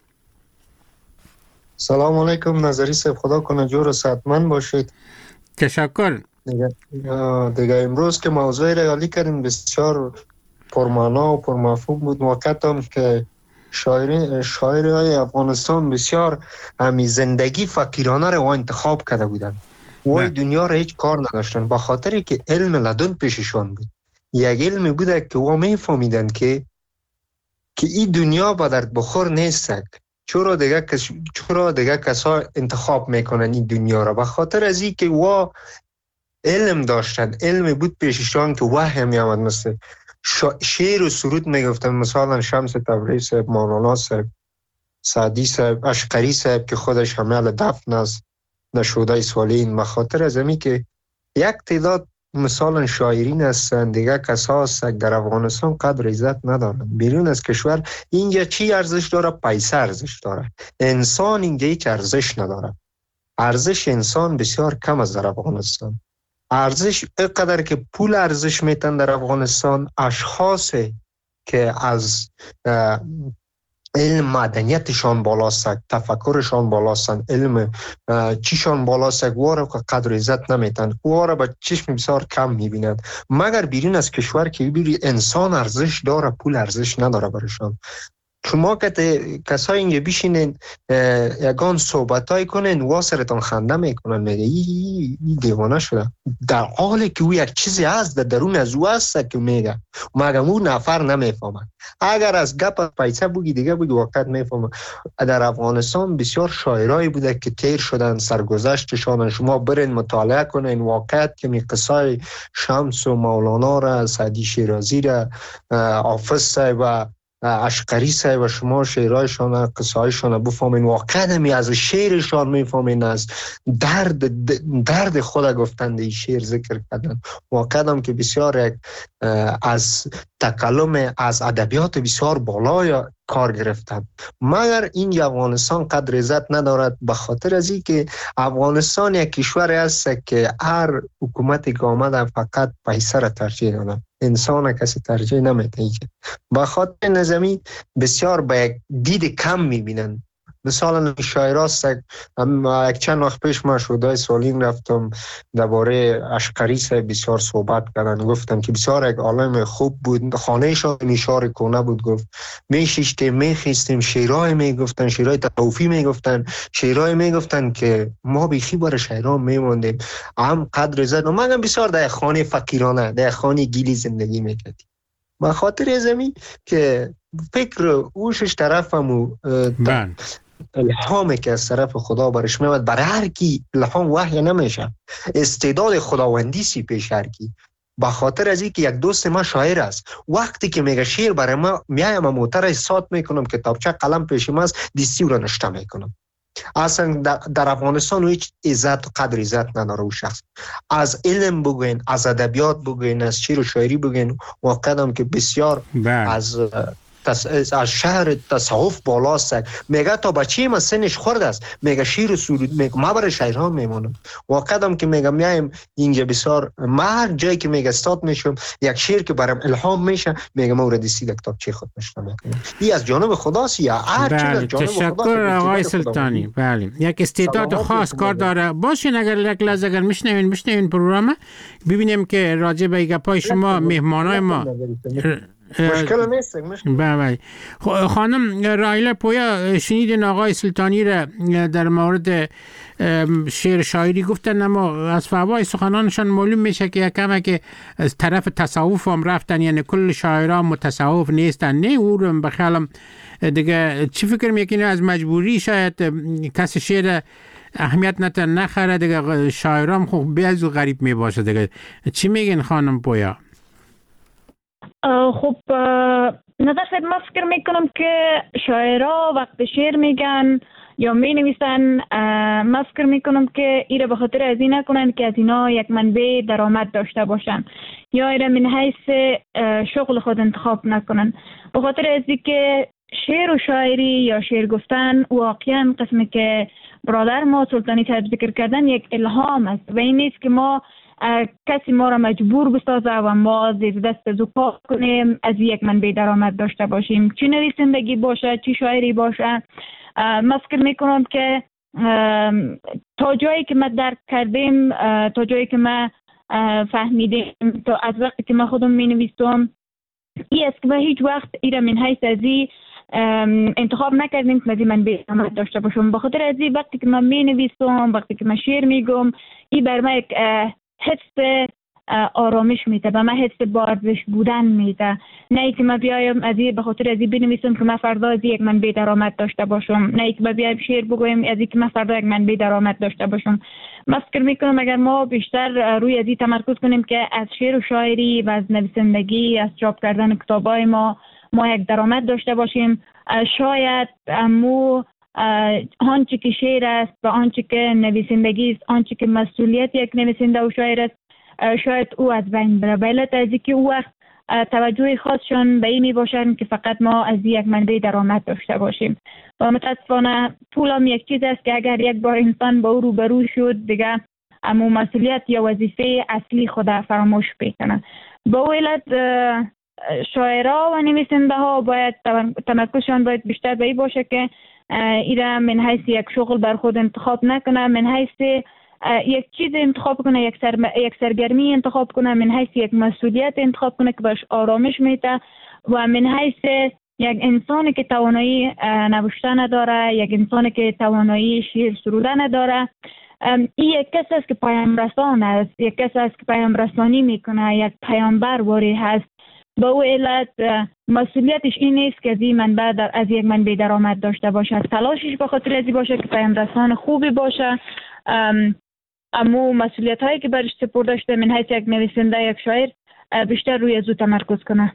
[SPEAKER 7] سلام علیکم نظری صاحب، خدا کنه جور و صحتمند باشید.
[SPEAKER 2] تشکر.
[SPEAKER 7] دیگه, دیگه امروز که موضوع رئالی کردیم بسیار پرمعنا و پرمفهوم بود. وقت هم که شاعری شاعری های افغانستان بسیار همی زندگی فقیرانه رو انتخاب کرده بودن. وای دنیا رو هیچ کار نداشتن، با خاطری که علم لدن پیششان بود. یک علمی بوده که وا میفهمیدن که که این دنیا با درد بخور نیست. چرا دیگه کس چرا دیگه کسا انتخاب میکنن این دنیا را؟ به خاطر از این که وا علم داشتن، علم بود پیششان که وحی می آمد. مثل شعر و سرود میگفتن، مثلا شمس تبریز صاحب، مولانا صاحب، سعدی صاحب، اشقری صاحب که خودش حامل دفن است نشده سوالین. به خاطر از این که یک تعداد مثلا شاعرین هستند، دیگه کسا هست در افغانستان قدر عزت ندارن. بیرون از کشور اینجا چی ارزش داره؟ پیسه ارزش داره. انسان اینجا هیچ ارزش نداره. ارزش انسان بسیار کم است در افغانستان. ارزش اینقدر که پول ارزش میتن در افغانستان، اشخاص که از علم مدنیتشان بالاست، تفکرشان بالاست، علم چیشان بالاست، واره که قدر عزت نمیتن، واره با چشم بسیار کم میبینند. مگر بیرون از کشور که بیری انسان ارزش داره، پول ارزش نداره برشان. شما که کسایی اینجا بیشینین یگان صحبتای کنین واسرتان خنده میکنن، میگه ای ای دیوانه شده، در حالی که او یک چیزی هست در درون از او هست که میگه، مگر اون نفر نمیفهمه. اگر از گپ پیسه بگی دیگه بگی وقت میفهمه. در افغانستان بسیار شاعرایی بوده که تیر شدن، سرگذشتشان شما برین مطالعه کنین. واقعیت که می قصای شمس و مولانا را، سعدی شیرازی را، حافظ صاحب و اشقری صاحب و شما شعرهایشان، قصهایشان بفهمین. واقعا می از شعرشان میفهمین، از درد درد خود گفتن این شعر ذکر کردن. واقعا هم که بسیار یک از تکلم از ادبیات بسیار بالای کار گرفتن. مگر این افغانستان قدر عزت ندارد، به خاطر از این که افغانستان یک کشوری است که هر حکومتی که آمده فقط پیسه را ترجیح داده، انسان کسی ترجیح نمیده. به خاطر نظمی بسیار به یک دید کم میبینن. مثلا شاعراست، یک چند وقت پیش ما شده سالین رفتم درباره اشقری صاحب بسیار صحبت کردن، گفتن که بسیار یک عالم خوب بود، خانهشان نشار کنه بود، گفت میشیشتیم میخیستیم، شعرهای میگفتن، شعرهای تصوفی میگفتن، شعرهای میگفتن که ما بیخی بار شعرها میموندیم، هم قدر عزت. ما هم بسیار در خانه فقیرانه، در خانه گیلی زندگی میکردیم. به خاطر ازمی که فکر اوشش طرفمو الهامی که از طرف خدا برش میاد، برای هر کی الهام وحی نمیشه، استعداد خداوندی سی پیش هر کی. به خاطر از اینکه یک دوست ما شاعر است، وقتی که میگه شعر برای ما میایم موتر استاد میکنم، کتابچه قلم پیشم است، دیستی رو نشته میکنم. اصلا در, در افغانستان هیچ عزت و قدر عزت نداره او شخص. از علم بگوین، از ادبیات بگوین، از شعر و شاعری بگوین، واقعا هم که بسیار بله. از از شهر تصوف بالاست. میگه تا بچه ما سنش خورد است، میگه شیر و سرود میگه ما برای شاعران میمونم. واقعا هم که میگه میایم اینجا بسیار، ما هر جایی که میگه استاد میشم، یک شعر که برام الهام میشه، میگه ما ردی سی کتاب چی خود نشته میکنم. این از جانب خداست یا هر چیز از جانب خداست.
[SPEAKER 2] تشکر آقای سلطانی. بله یک استعداد خاص کار داره. باشین اگر یک لحظه اگر میشنوین میشنوین پروگرام ببینیم که راجع به گپای شما مهمانای ما
[SPEAKER 7] مشکل نیست.
[SPEAKER 2] بله خانم رایله پویا، شنیدین آقای سلطانی را در مورد شعر شاعری گفتن، اما از فوای سخنانشان معلوم میشه که یکم که از طرف تصوف هم رفتن، یعنی کل شاعران متصوف نیستن. نه او رو بخیالم دیگه چی فکر میکنی از مجبوری شاید کسی شعر اهمیت نتن نخره دیگه، شاعران خوب بیازو غریب میباشه دیگه. چی میگین خانم پویا؟
[SPEAKER 4] خب نظر صاحب، ما فکر میکنم که شاعرها وقت شعر میگن یا می نویسن، ما فکر میکنم که ایره به خاطر از این نکنن که از اینا یک منبع درآمد داشته باشن، یا ایره من حیث شغل خود انتخاب نکنن. به خاطر از این که شعر و شاعری یا شعر گفتن واقعا قسمی که برادر ما سلطانی صاحب ذکر کردن یک الهام است و این نیست که ما کسی ما را مجبور بسازه و ما زیر دست از او کار کنیم از یک منبع درآمد داشته باشیم، چه نویسندگی باشه چه شاعری باشه. من فکر میکنم که تا جایی که ما درک کردیم، تا جایی که ما فهمیدیم، تا از وقتی که ما خودم می نویسم این است که ما هیچ وقت ایره من حیث ازی انتخاب نکردیم که من منبع درآمد داشته باشم. بخاطر ازی وقتی که من می نویسم، وقتی که من شعر میگم، این بر من یک حس آرامش میده و من حس با ارزش بودن میده. نه ای که من بیایم از این بخاطر از این بنویسم که من فردا از یک منبع درآمد داشته باشم، نه ای که من بیایم شعر بگویم از این که من فردا یک منبع درآمد داشته باشم. من فکر میکنم اگر ما بیشتر روی از این تمرکز کنیم که از شعر و شاعری و از نویسندگی، از چاپ کردن کتابای ما ما یک درآمد داشته باشیم، شاید امو آنچه که شعر است و آنچه که نویسندگی است، آنچه که مسئولیت یک نویسنده و شاعر است، شاید او از بین بره. بلکه از اینکه او وقت توجه خاصشان به این می باشند که فقط ما از یک منبع درآمد داشته باشیم. و متاسفانه پول هم یک چیز است که اگر یک بار انسان با او روبرو شد دیگه امو مسئولیت یا وظیفه اصلی خود فراموش میکنه. با او علت شاعرها و نویسنده ها باید تمرکزشان باید بیشتر به این باشه که ایره من حیث یک شغل بر خود انتخاب نکنه، من حیث یک چیز انتخاب کنه، یک, سر... یک سرگرمی انتخاب کنه، من حیث یک مسئولیت انتخاب کنه که باش آرامش میده و من حیث یک انسانی که توانایی نوشتن نداره، یک انسانی که توانایی شعر سرودن نداره. این یک کس است که پیام رسان است، یک کس است که پیام رسانی میکنه، یک پیامبر واری هست. با او علت مسئولیتش این نیست که از این منبع در از یک منبع درآمد داشته باشه، تلاشش به خاطر ازی باشه که پیام رسان خوبی باشه. اما مسئولیت هایی که برش سپرده شده من حیث یک نویسنده، یک شاعر، بیشتر روی از او تمرکز کنه.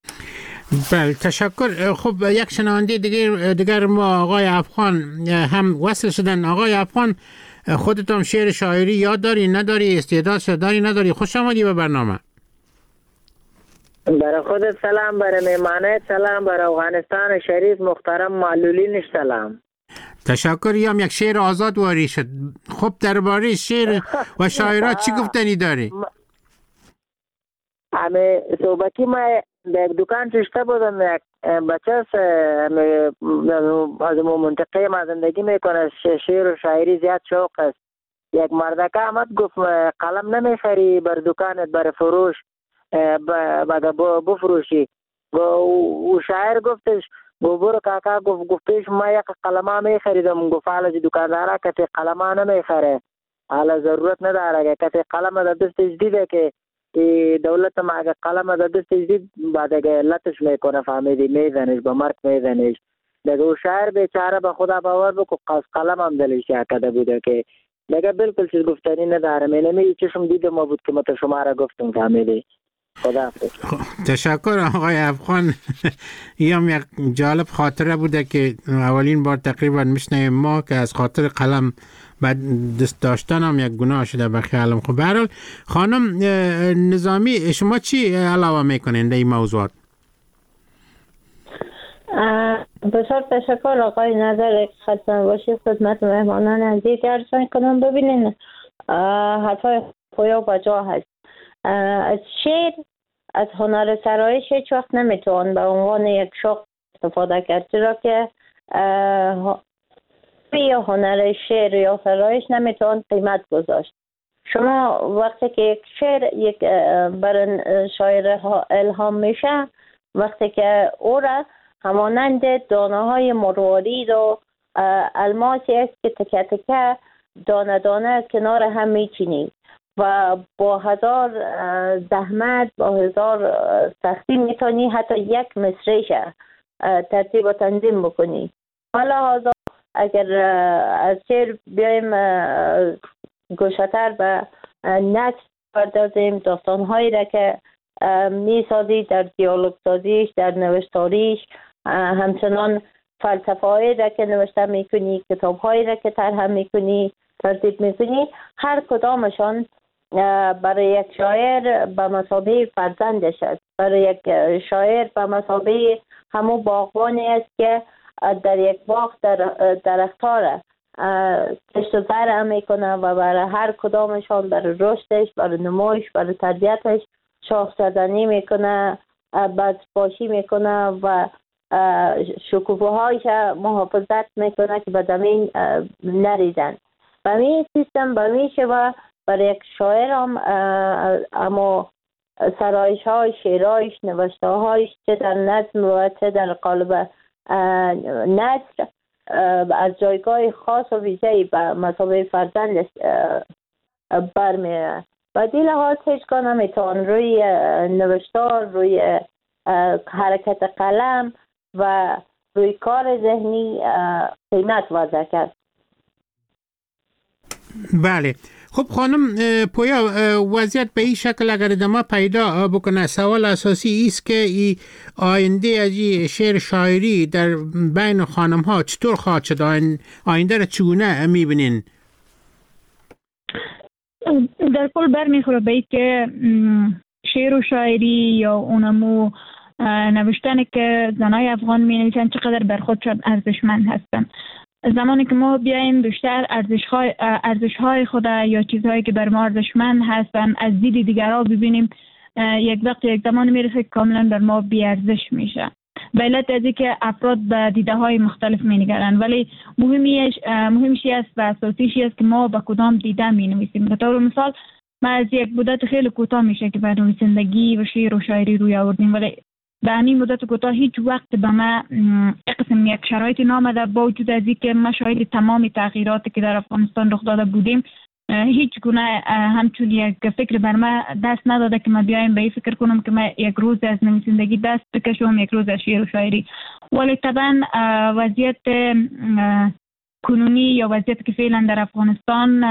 [SPEAKER 2] بله تشکر. خب یک شنونده دیگر دیگر ما آقای افغان هم وصل شدن. آقای افغان خودتون شعر شاعری یاد داری نداری، استعدادش داری نداری؟ خوش آمدی به برنامه.
[SPEAKER 8] برای خودت سلام، برای مهمانت سلام، برای افغانستان شریف محترم معلولینش سلام.
[SPEAKER 2] تشکر. هم یک شعر آزاد واری شد. خب درباره شعر و شاعرها چی گفتنی داری؟
[SPEAKER 8] همه صحبتی ما در یک دکان چشته بودم، یک بچه است از منطقه ما زندگی میکنه، شعر و شاعری زیاد شوق است. یک مردکه آمد گفت قلم نمیخری بر دکانت بر فروش بعد بفروشی؟ و شاعر گفتش برو کاکا، گفت گفتش ما یک قلمه میخریدم. گفت حالا دکاندارا کسی قلمه نمیخره، حالا ضرورت نداره، کسی قلم در دستش دیده که دولت ما اگه قلم در دستش دید بعد اگه لطش میکنه فهمیدی میزنش، به مرک میزنش. دیگه او شاعر بیچاره به خدا باور بکن قلم هم دلش یکده بوده که دیگه بالکل چیز گفتنی نداره. مینمی چشم دیده ما بود که ما تا شما را گفتم فهمیدی. خدا
[SPEAKER 2] تشکر آقای افغان. این هم یک جالب خاطره بوده که اولین بار تقریبا میشنیم ما که از خاطر قلم بعد دست داشتن هم یک گناه شده به خیالم. خب به هر حال خانم نظامی شما چی علاوه میکنین در این موضوعات؟
[SPEAKER 5] بسیار تشکر آقای نظر خدمت باشید خدمت مهمانان عزیز عرض میکنم. ببینین حرفای پویا بجا هست. از شعر، از هنر سرایش هیچ وقت نمیتوان به عنوان یک شغل استفاده کرد، چرا که یا هنر شعر یا سرایش نمیتوان قیمت گذاشت. شما وقتی که یک شعر یک بر شاعر ها الهام میشه، وقتی که او را همانند دانه های مروارید و الماسی است که تکه تکه دانه دانه کنار هم میچینید و با هزار زحمت با هزار سختی میتونی حتی یک مصرعش ترتیب و تنظیم بکنی. حالا هزار اگر از شعر بیایم گوشتر به نقش پردازیم، داستانهایی را که میسازی در دیالوگ سازیش، در نوشتاریش، همچنان فلسفه هایی را که نوشته میکنی، کتاب هایی را که طرح میکنی، ترتیب میکنی، هر کدامشان برای یک شاعر به مثابه فرزندش است. برای یک شاعر به مثابه همو باغبانی است که در یک باغ در درخت‌ها را کشت و زرع میکنه و برای هر کدامشان برای رشدش، برای نمایش، برای تربیتش شاخ زدنی میکنه، بازپاشی میکنه و شکوفه‌هایش محافظت میکنه که به زمین نریزن. به می سیستم به می شوه برای یک شاعر هم اما سرایش های شعرهایش، نوشته هایش چه در نظم و چه در قالب نثر از جایگاه خاص و ویژه‌ای به مثابه فرزندش برمی‌آید. و دی لحاظ هیچ گاه نمیتوان روی نوشتار، روی حرکت قلم و روی کار ذهنی قیمت وضع کرد.
[SPEAKER 2] بله. خب خانم پویا، وضعیت به این شکل اگر ادامه پیدا بکنه، سوال اساسی است که ای آینده از این شعر شاعری در بین خانم ها چطور خواهد شد؟ آینده را چگونه میبینین؟
[SPEAKER 4] در کل برمیخوره به این که شعر و شاعری یا اونمو نوشتن که زنای افغان می نویسن چقدر بر خودشان ارزشمند هستن. زمانی که ما بیایم بیشتر ارزش‌های ارزش‌های خود یا چیزهایی که بر ما ارزشمند هستن از دید دیگرها ببینیم، یک وقت یک زمان میرسه که کاملا بر ما بی ارزش میشه. به علت از اینکه افراد به دیده‌های مختلف می‌نگرند، ولی مهمیش مهمشی است و اساسیشی است که ما به کدام دیده می‌نویسیم. به طور مثال ما از یک مدت خیلی کوتاه میشه که بر نویسندگی و شعر و شاعری روی آوردیم، ولی به این مدت کوتاه هیچ وقت به ما اقسم یک شرایطی نامده، با وجود از اینکه ما شاهد تمام تغییراتی که در افغانستان رخ داده بودیم هیچ گونه همچون یک فکر بر ما دست نداده که ما بیایم به این فکر کنم که ما یک روز از نویسندگی دست بکشم، یک روز از شعر و شاعری. ولی طبعا وضعیت کنونی یا وضعیت که فعلا در افغانستان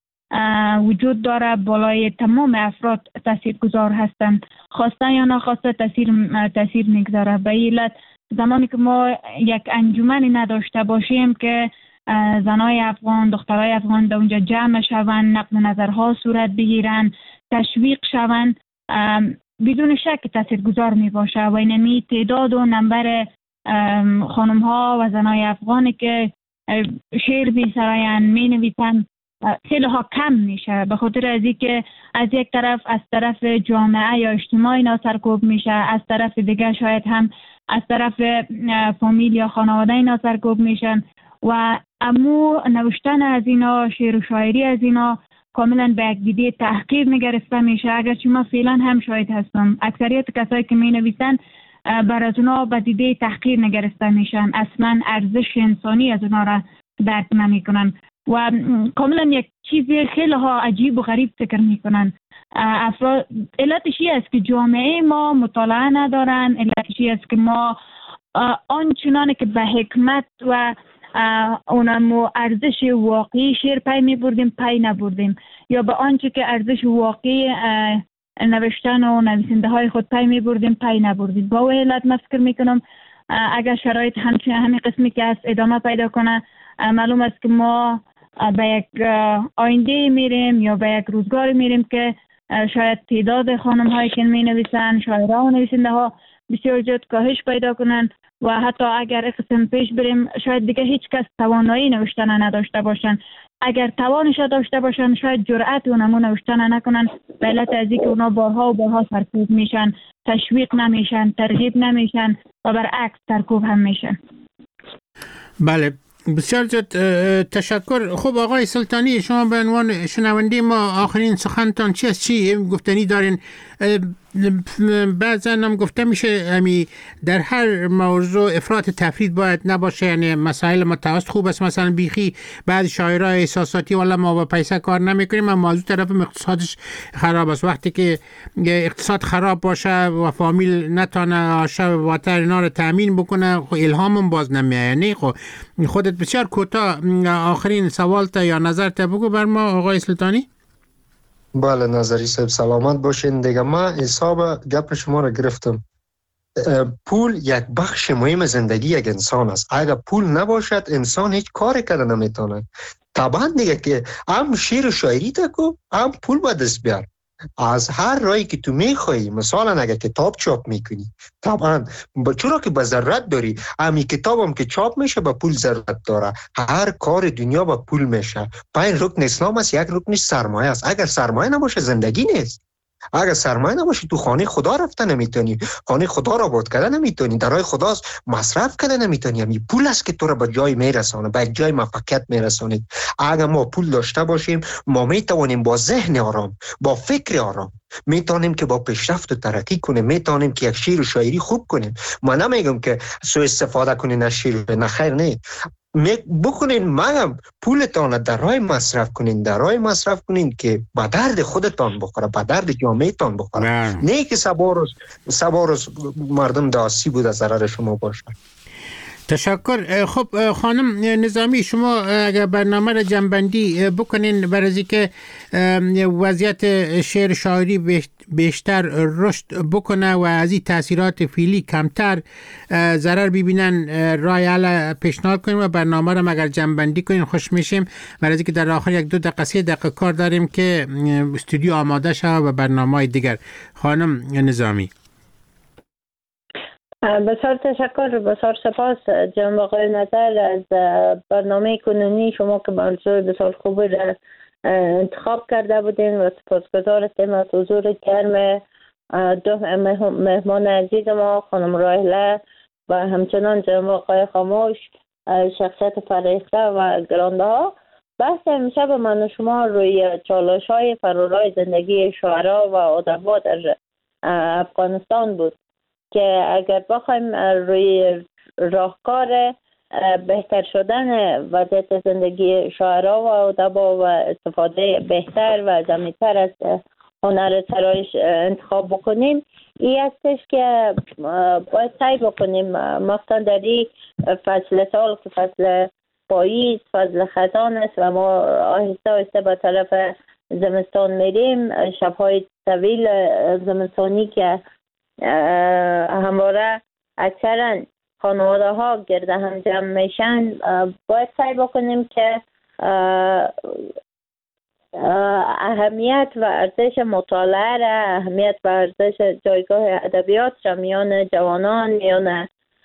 [SPEAKER 4] وجود داره بالای تمام افراد تاثیر گذار هستند، خواسته یا ناخواسته تاثیر تاثیر میگذاره. به علت زمانی که ما یک انجمنی نداشته باشیم که زنای افغان، دخترای افغان در اونجا جمع شوند، نقد نظرها صورت بگیرن، تشویق شوند، بدون شک تاثیرگذار می باشه و اینمی تعداد و نمبر خانم ها و زنای افغانی که شعر می سراین، می نویسن خیلی ها کم میشه، به خاطر از اینکه از یک طرف از طرف جامعه یا اجتماع اینا سرکوب میشه، از طرف دیگه شاید هم از طرف فامیل یا خانواده اینا سرکوب میشن و امو نوشتن از اینا، شعر و شاعری از اینا کاملا به یک دیده تحقیر نگرفته میشه. اگرچه ما فعلا هم شاید هستم اکثریت کسایی که می نویسن بر از اونا به دیده تحقیر نگرفته میشن، اصلا ارزش انسانی از اونا را درک نمی کنن و کاملا یک چیزی خیلی ها عجیب و غریب فکر میکنن. افراد علتش است که جامعه ما مطالعه ندارن، علتش است که ما آنچنان که به حکمت و اونمو ارزش واقعی شعر پی می بردیم پی نبردیم، یا به آنچه که ارزش واقعی نوشتن و نویسنده های خود پی می بردیم پی نبردیم. با او علت من فکر میکنم اگر شرایط همچنین همین قسمی که از ادامه پیدا کنه، معلوم است که ما به یک آینده میریم یا به یک روزگار میریم که شاید تعداد خانم هایی که می نویسن، شاعرها و نویسنده ها بسیار زیاد کاهش پیدا کنن و حتی اگر قسم پیش بریم شاید دیگه هیچ کس توانایی نوشتن نداشته باشن. اگر توانش داشته باشن شاید جرأت اونمو نوشتن نکنن، به علت از اینکه اونا بارها و بارها سرکوب میشن، تشویق نمیشن، ترغیب نمیشن و برعکس سرکوب هم میشن.
[SPEAKER 2] بله، بسیار زیاد تشکر. خب آقای سلطانی، شما به عنوان شنونده ما آخرین سخنتان چی است؟ چی گفتنی دارین؟ بعضا هم گفته میشه امی در هر موضوع افراط تفرید باید نباشه، یعنی مسائل متوسط خوب است. مثلا بیخی بعد شاعرای احساساتی والا ما با پیسه کار نمیکنیم، اما موضوع طرف اقتصادش خراب است. وقتی که اقتصاد خراب باشه و فامیل نتونه آشه و واتر اینا رو تامین بکنه، خب الهامم باز نمیاد. یعنی خب خودت بسیار کوتاه آخرین سوال تا یا نظر تا بگو بر ما آقای سلطانی.
[SPEAKER 7] بله نظری صاحب سلامت باشین. دیگه من حساب گپ شما رو گرفتم. پول یک بخش مهم زندگی یک انسان است. اگر پول نباشد انسان هیچ کاری کرده نمیتونه. طبعا دیگه که هم شعر و شاعری تکو هم پول به دست بیار. از هر رایی که تو میخوایی، مثلا اگر کتاب چاپ میکنی طبعا چرا که به ضرورت داری، همین کتاب هم که چاپ میشه به پول ضرورت داره. هر کار دنیا به پول میشه. پنج رکن اسلام است، یک رکنش سرمایه است. اگر سرمایه نباشه زندگی نیست. اگر سرمایه نباشه تو خانه خدا رفته نمیتونی، خانه خدا را آباد کردن نمیتونی، درای خدا مصرف کردن نمیتونی. همین پول است که تو را به جای میرسانه، به جای موفقیت میرسانه. اگر ما پول داشته باشیم ما میتوانیم با ذهن آرام، با فکر آرام میتونیم که با پیشرفت و ترقی کنیم، میتونیم که یک شعر و شاعری خوب کنیم. ما نمیگم که سوء استفاده کنین از شعر، نه خیر، نه بکنین. مگم پولتان در راه مصرف کنین، در راه مصرف کنین که به درد خودتان بخوره، به درد جامعهتان بخوره، نه که سبا روز سبا روز مردم داسی بود از ضرر شما باشه.
[SPEAKER 2] تشکر. خب خانم نظامی، شما اگر برنامه را جنبندی بکنین برای که وضعیت شعر شاعری بیشتر رشد بکنه و از این تاثیرات فعلی کمتر ضرر ببینن، رای حل پیشنهاد کنیم و برنامه را اگر جنبندی کنین خوش میشیم، برای که در آخر یک دو دقیقه سه دقیقه کار داریم که استودیو آماده شود و برنامه دیگر. خانم نظامی.
[SPEAKER 5] بسیار تشکر، بسیار سپاس جناب آقای نظر از برنامه کنونی شما که موضوع بسیار خوبی را انتخاب کرده بودین و سپاسگزار هستیم از حضور گرم دو مهمان عزیز ما، خانم راهله و همچنان جناب آقای خاموش، شخصیت فرهیخته و گرانده ها. بحث امشب من و شما روی چالش های فرارای زندگی شعرا و ادبا در افغانستان بود که اگر بخوایم روی راهکار بهتر شدن وضعیت زندگی شاعرها و ادبا و استفاده بهتر و زمین‌تر از هنر سرایش انتخاب بکنیم، این هستش که باید سعی بکنیم مخصوصا در این فصل سال که فصل پاییز، فصل خزان است و ما آهسته آهسته به طرف زمستان میریم، شب‌های طویل زمستانی که همواره اکثرا خانواده ها گرد هم جمع میشن، باید سعی بکنیم که اهمیت و ارزش مطالعه را، اهمیت و ارزش جایگاه ادبیات را میان جوانان، میان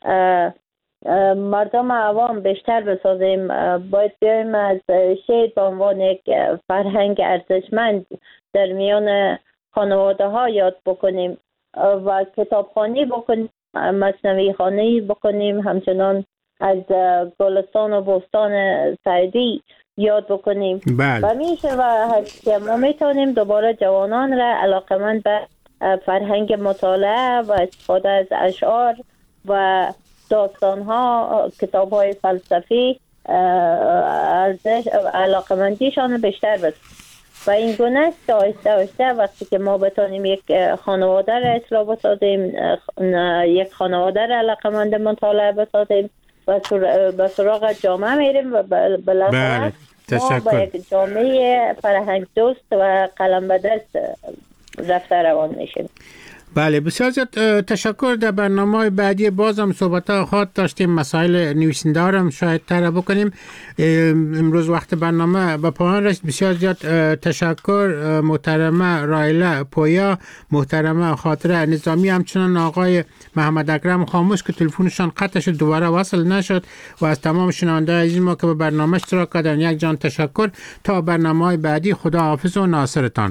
[SPEAKER 5] مردم عوام بیشتر بسازیم. باید بیایم از شعر به عنوان یک فرهنگ ارزشمند در میان خانواده ها یاد بکنیم و کتابخوانی بکنیم، مثنوی خوانی بکنیم، همچنان از گلستان و بستان سعدی یاد بکنیم.
[SPEAKER 2] بله.
[SPEAKER 5] و میشه و که ما میتونیم دوباره جوانان را علاقمند به فرهنگ مطالعه و استفاده از اشعار و داستان ها، کتاب های فلسفی، ارزش علاقمندیشان بیشتر بسازیم. و این گونه است آهسته آهسته وقتی که ما بتونیم یک خانواده را اصلاح بسازیم، یک خانواده را علاقمند مطالعه بسازیم و به سراغ جامعه میریم و بالاخره ما با یک جامعه فرهنگ دوست و قلم به دست رفته روان میشیم.
[SPEAKER 2] بله، بسیار زیاد تشکر. در برنامه بعدی بازم صحبت ها خواهد داشتیم، مسائل نویسنده ها هم شاید تر بکنیم. امروز وقت برنامه به پایان رسید. بسیار زیاد تشکر محترمه رایله پویا، محترمه خاطره نظامی، همچنان آقای محمد اکرم خاموش که تلفنشان قطع شد دوباره وصل نشد، و از تمام شنونده عزیز ما که به برنامه اشتراک کردن یک جان تشکر. تا برنامه بعدی، خدا حافظ و ناصرتان.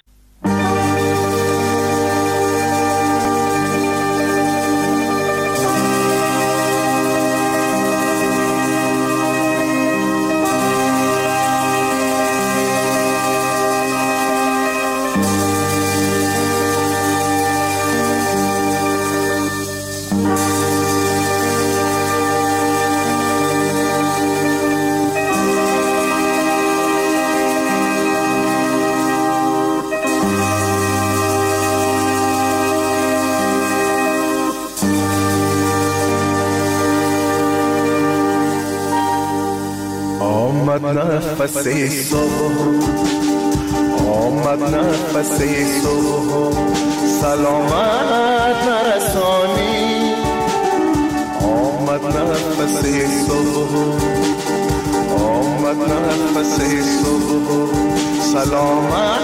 [SPEAKER 9] نفس صبح آمد، نفس صبح سلامت نرسانی، آمد نفس صبح آمد، نفس سلامت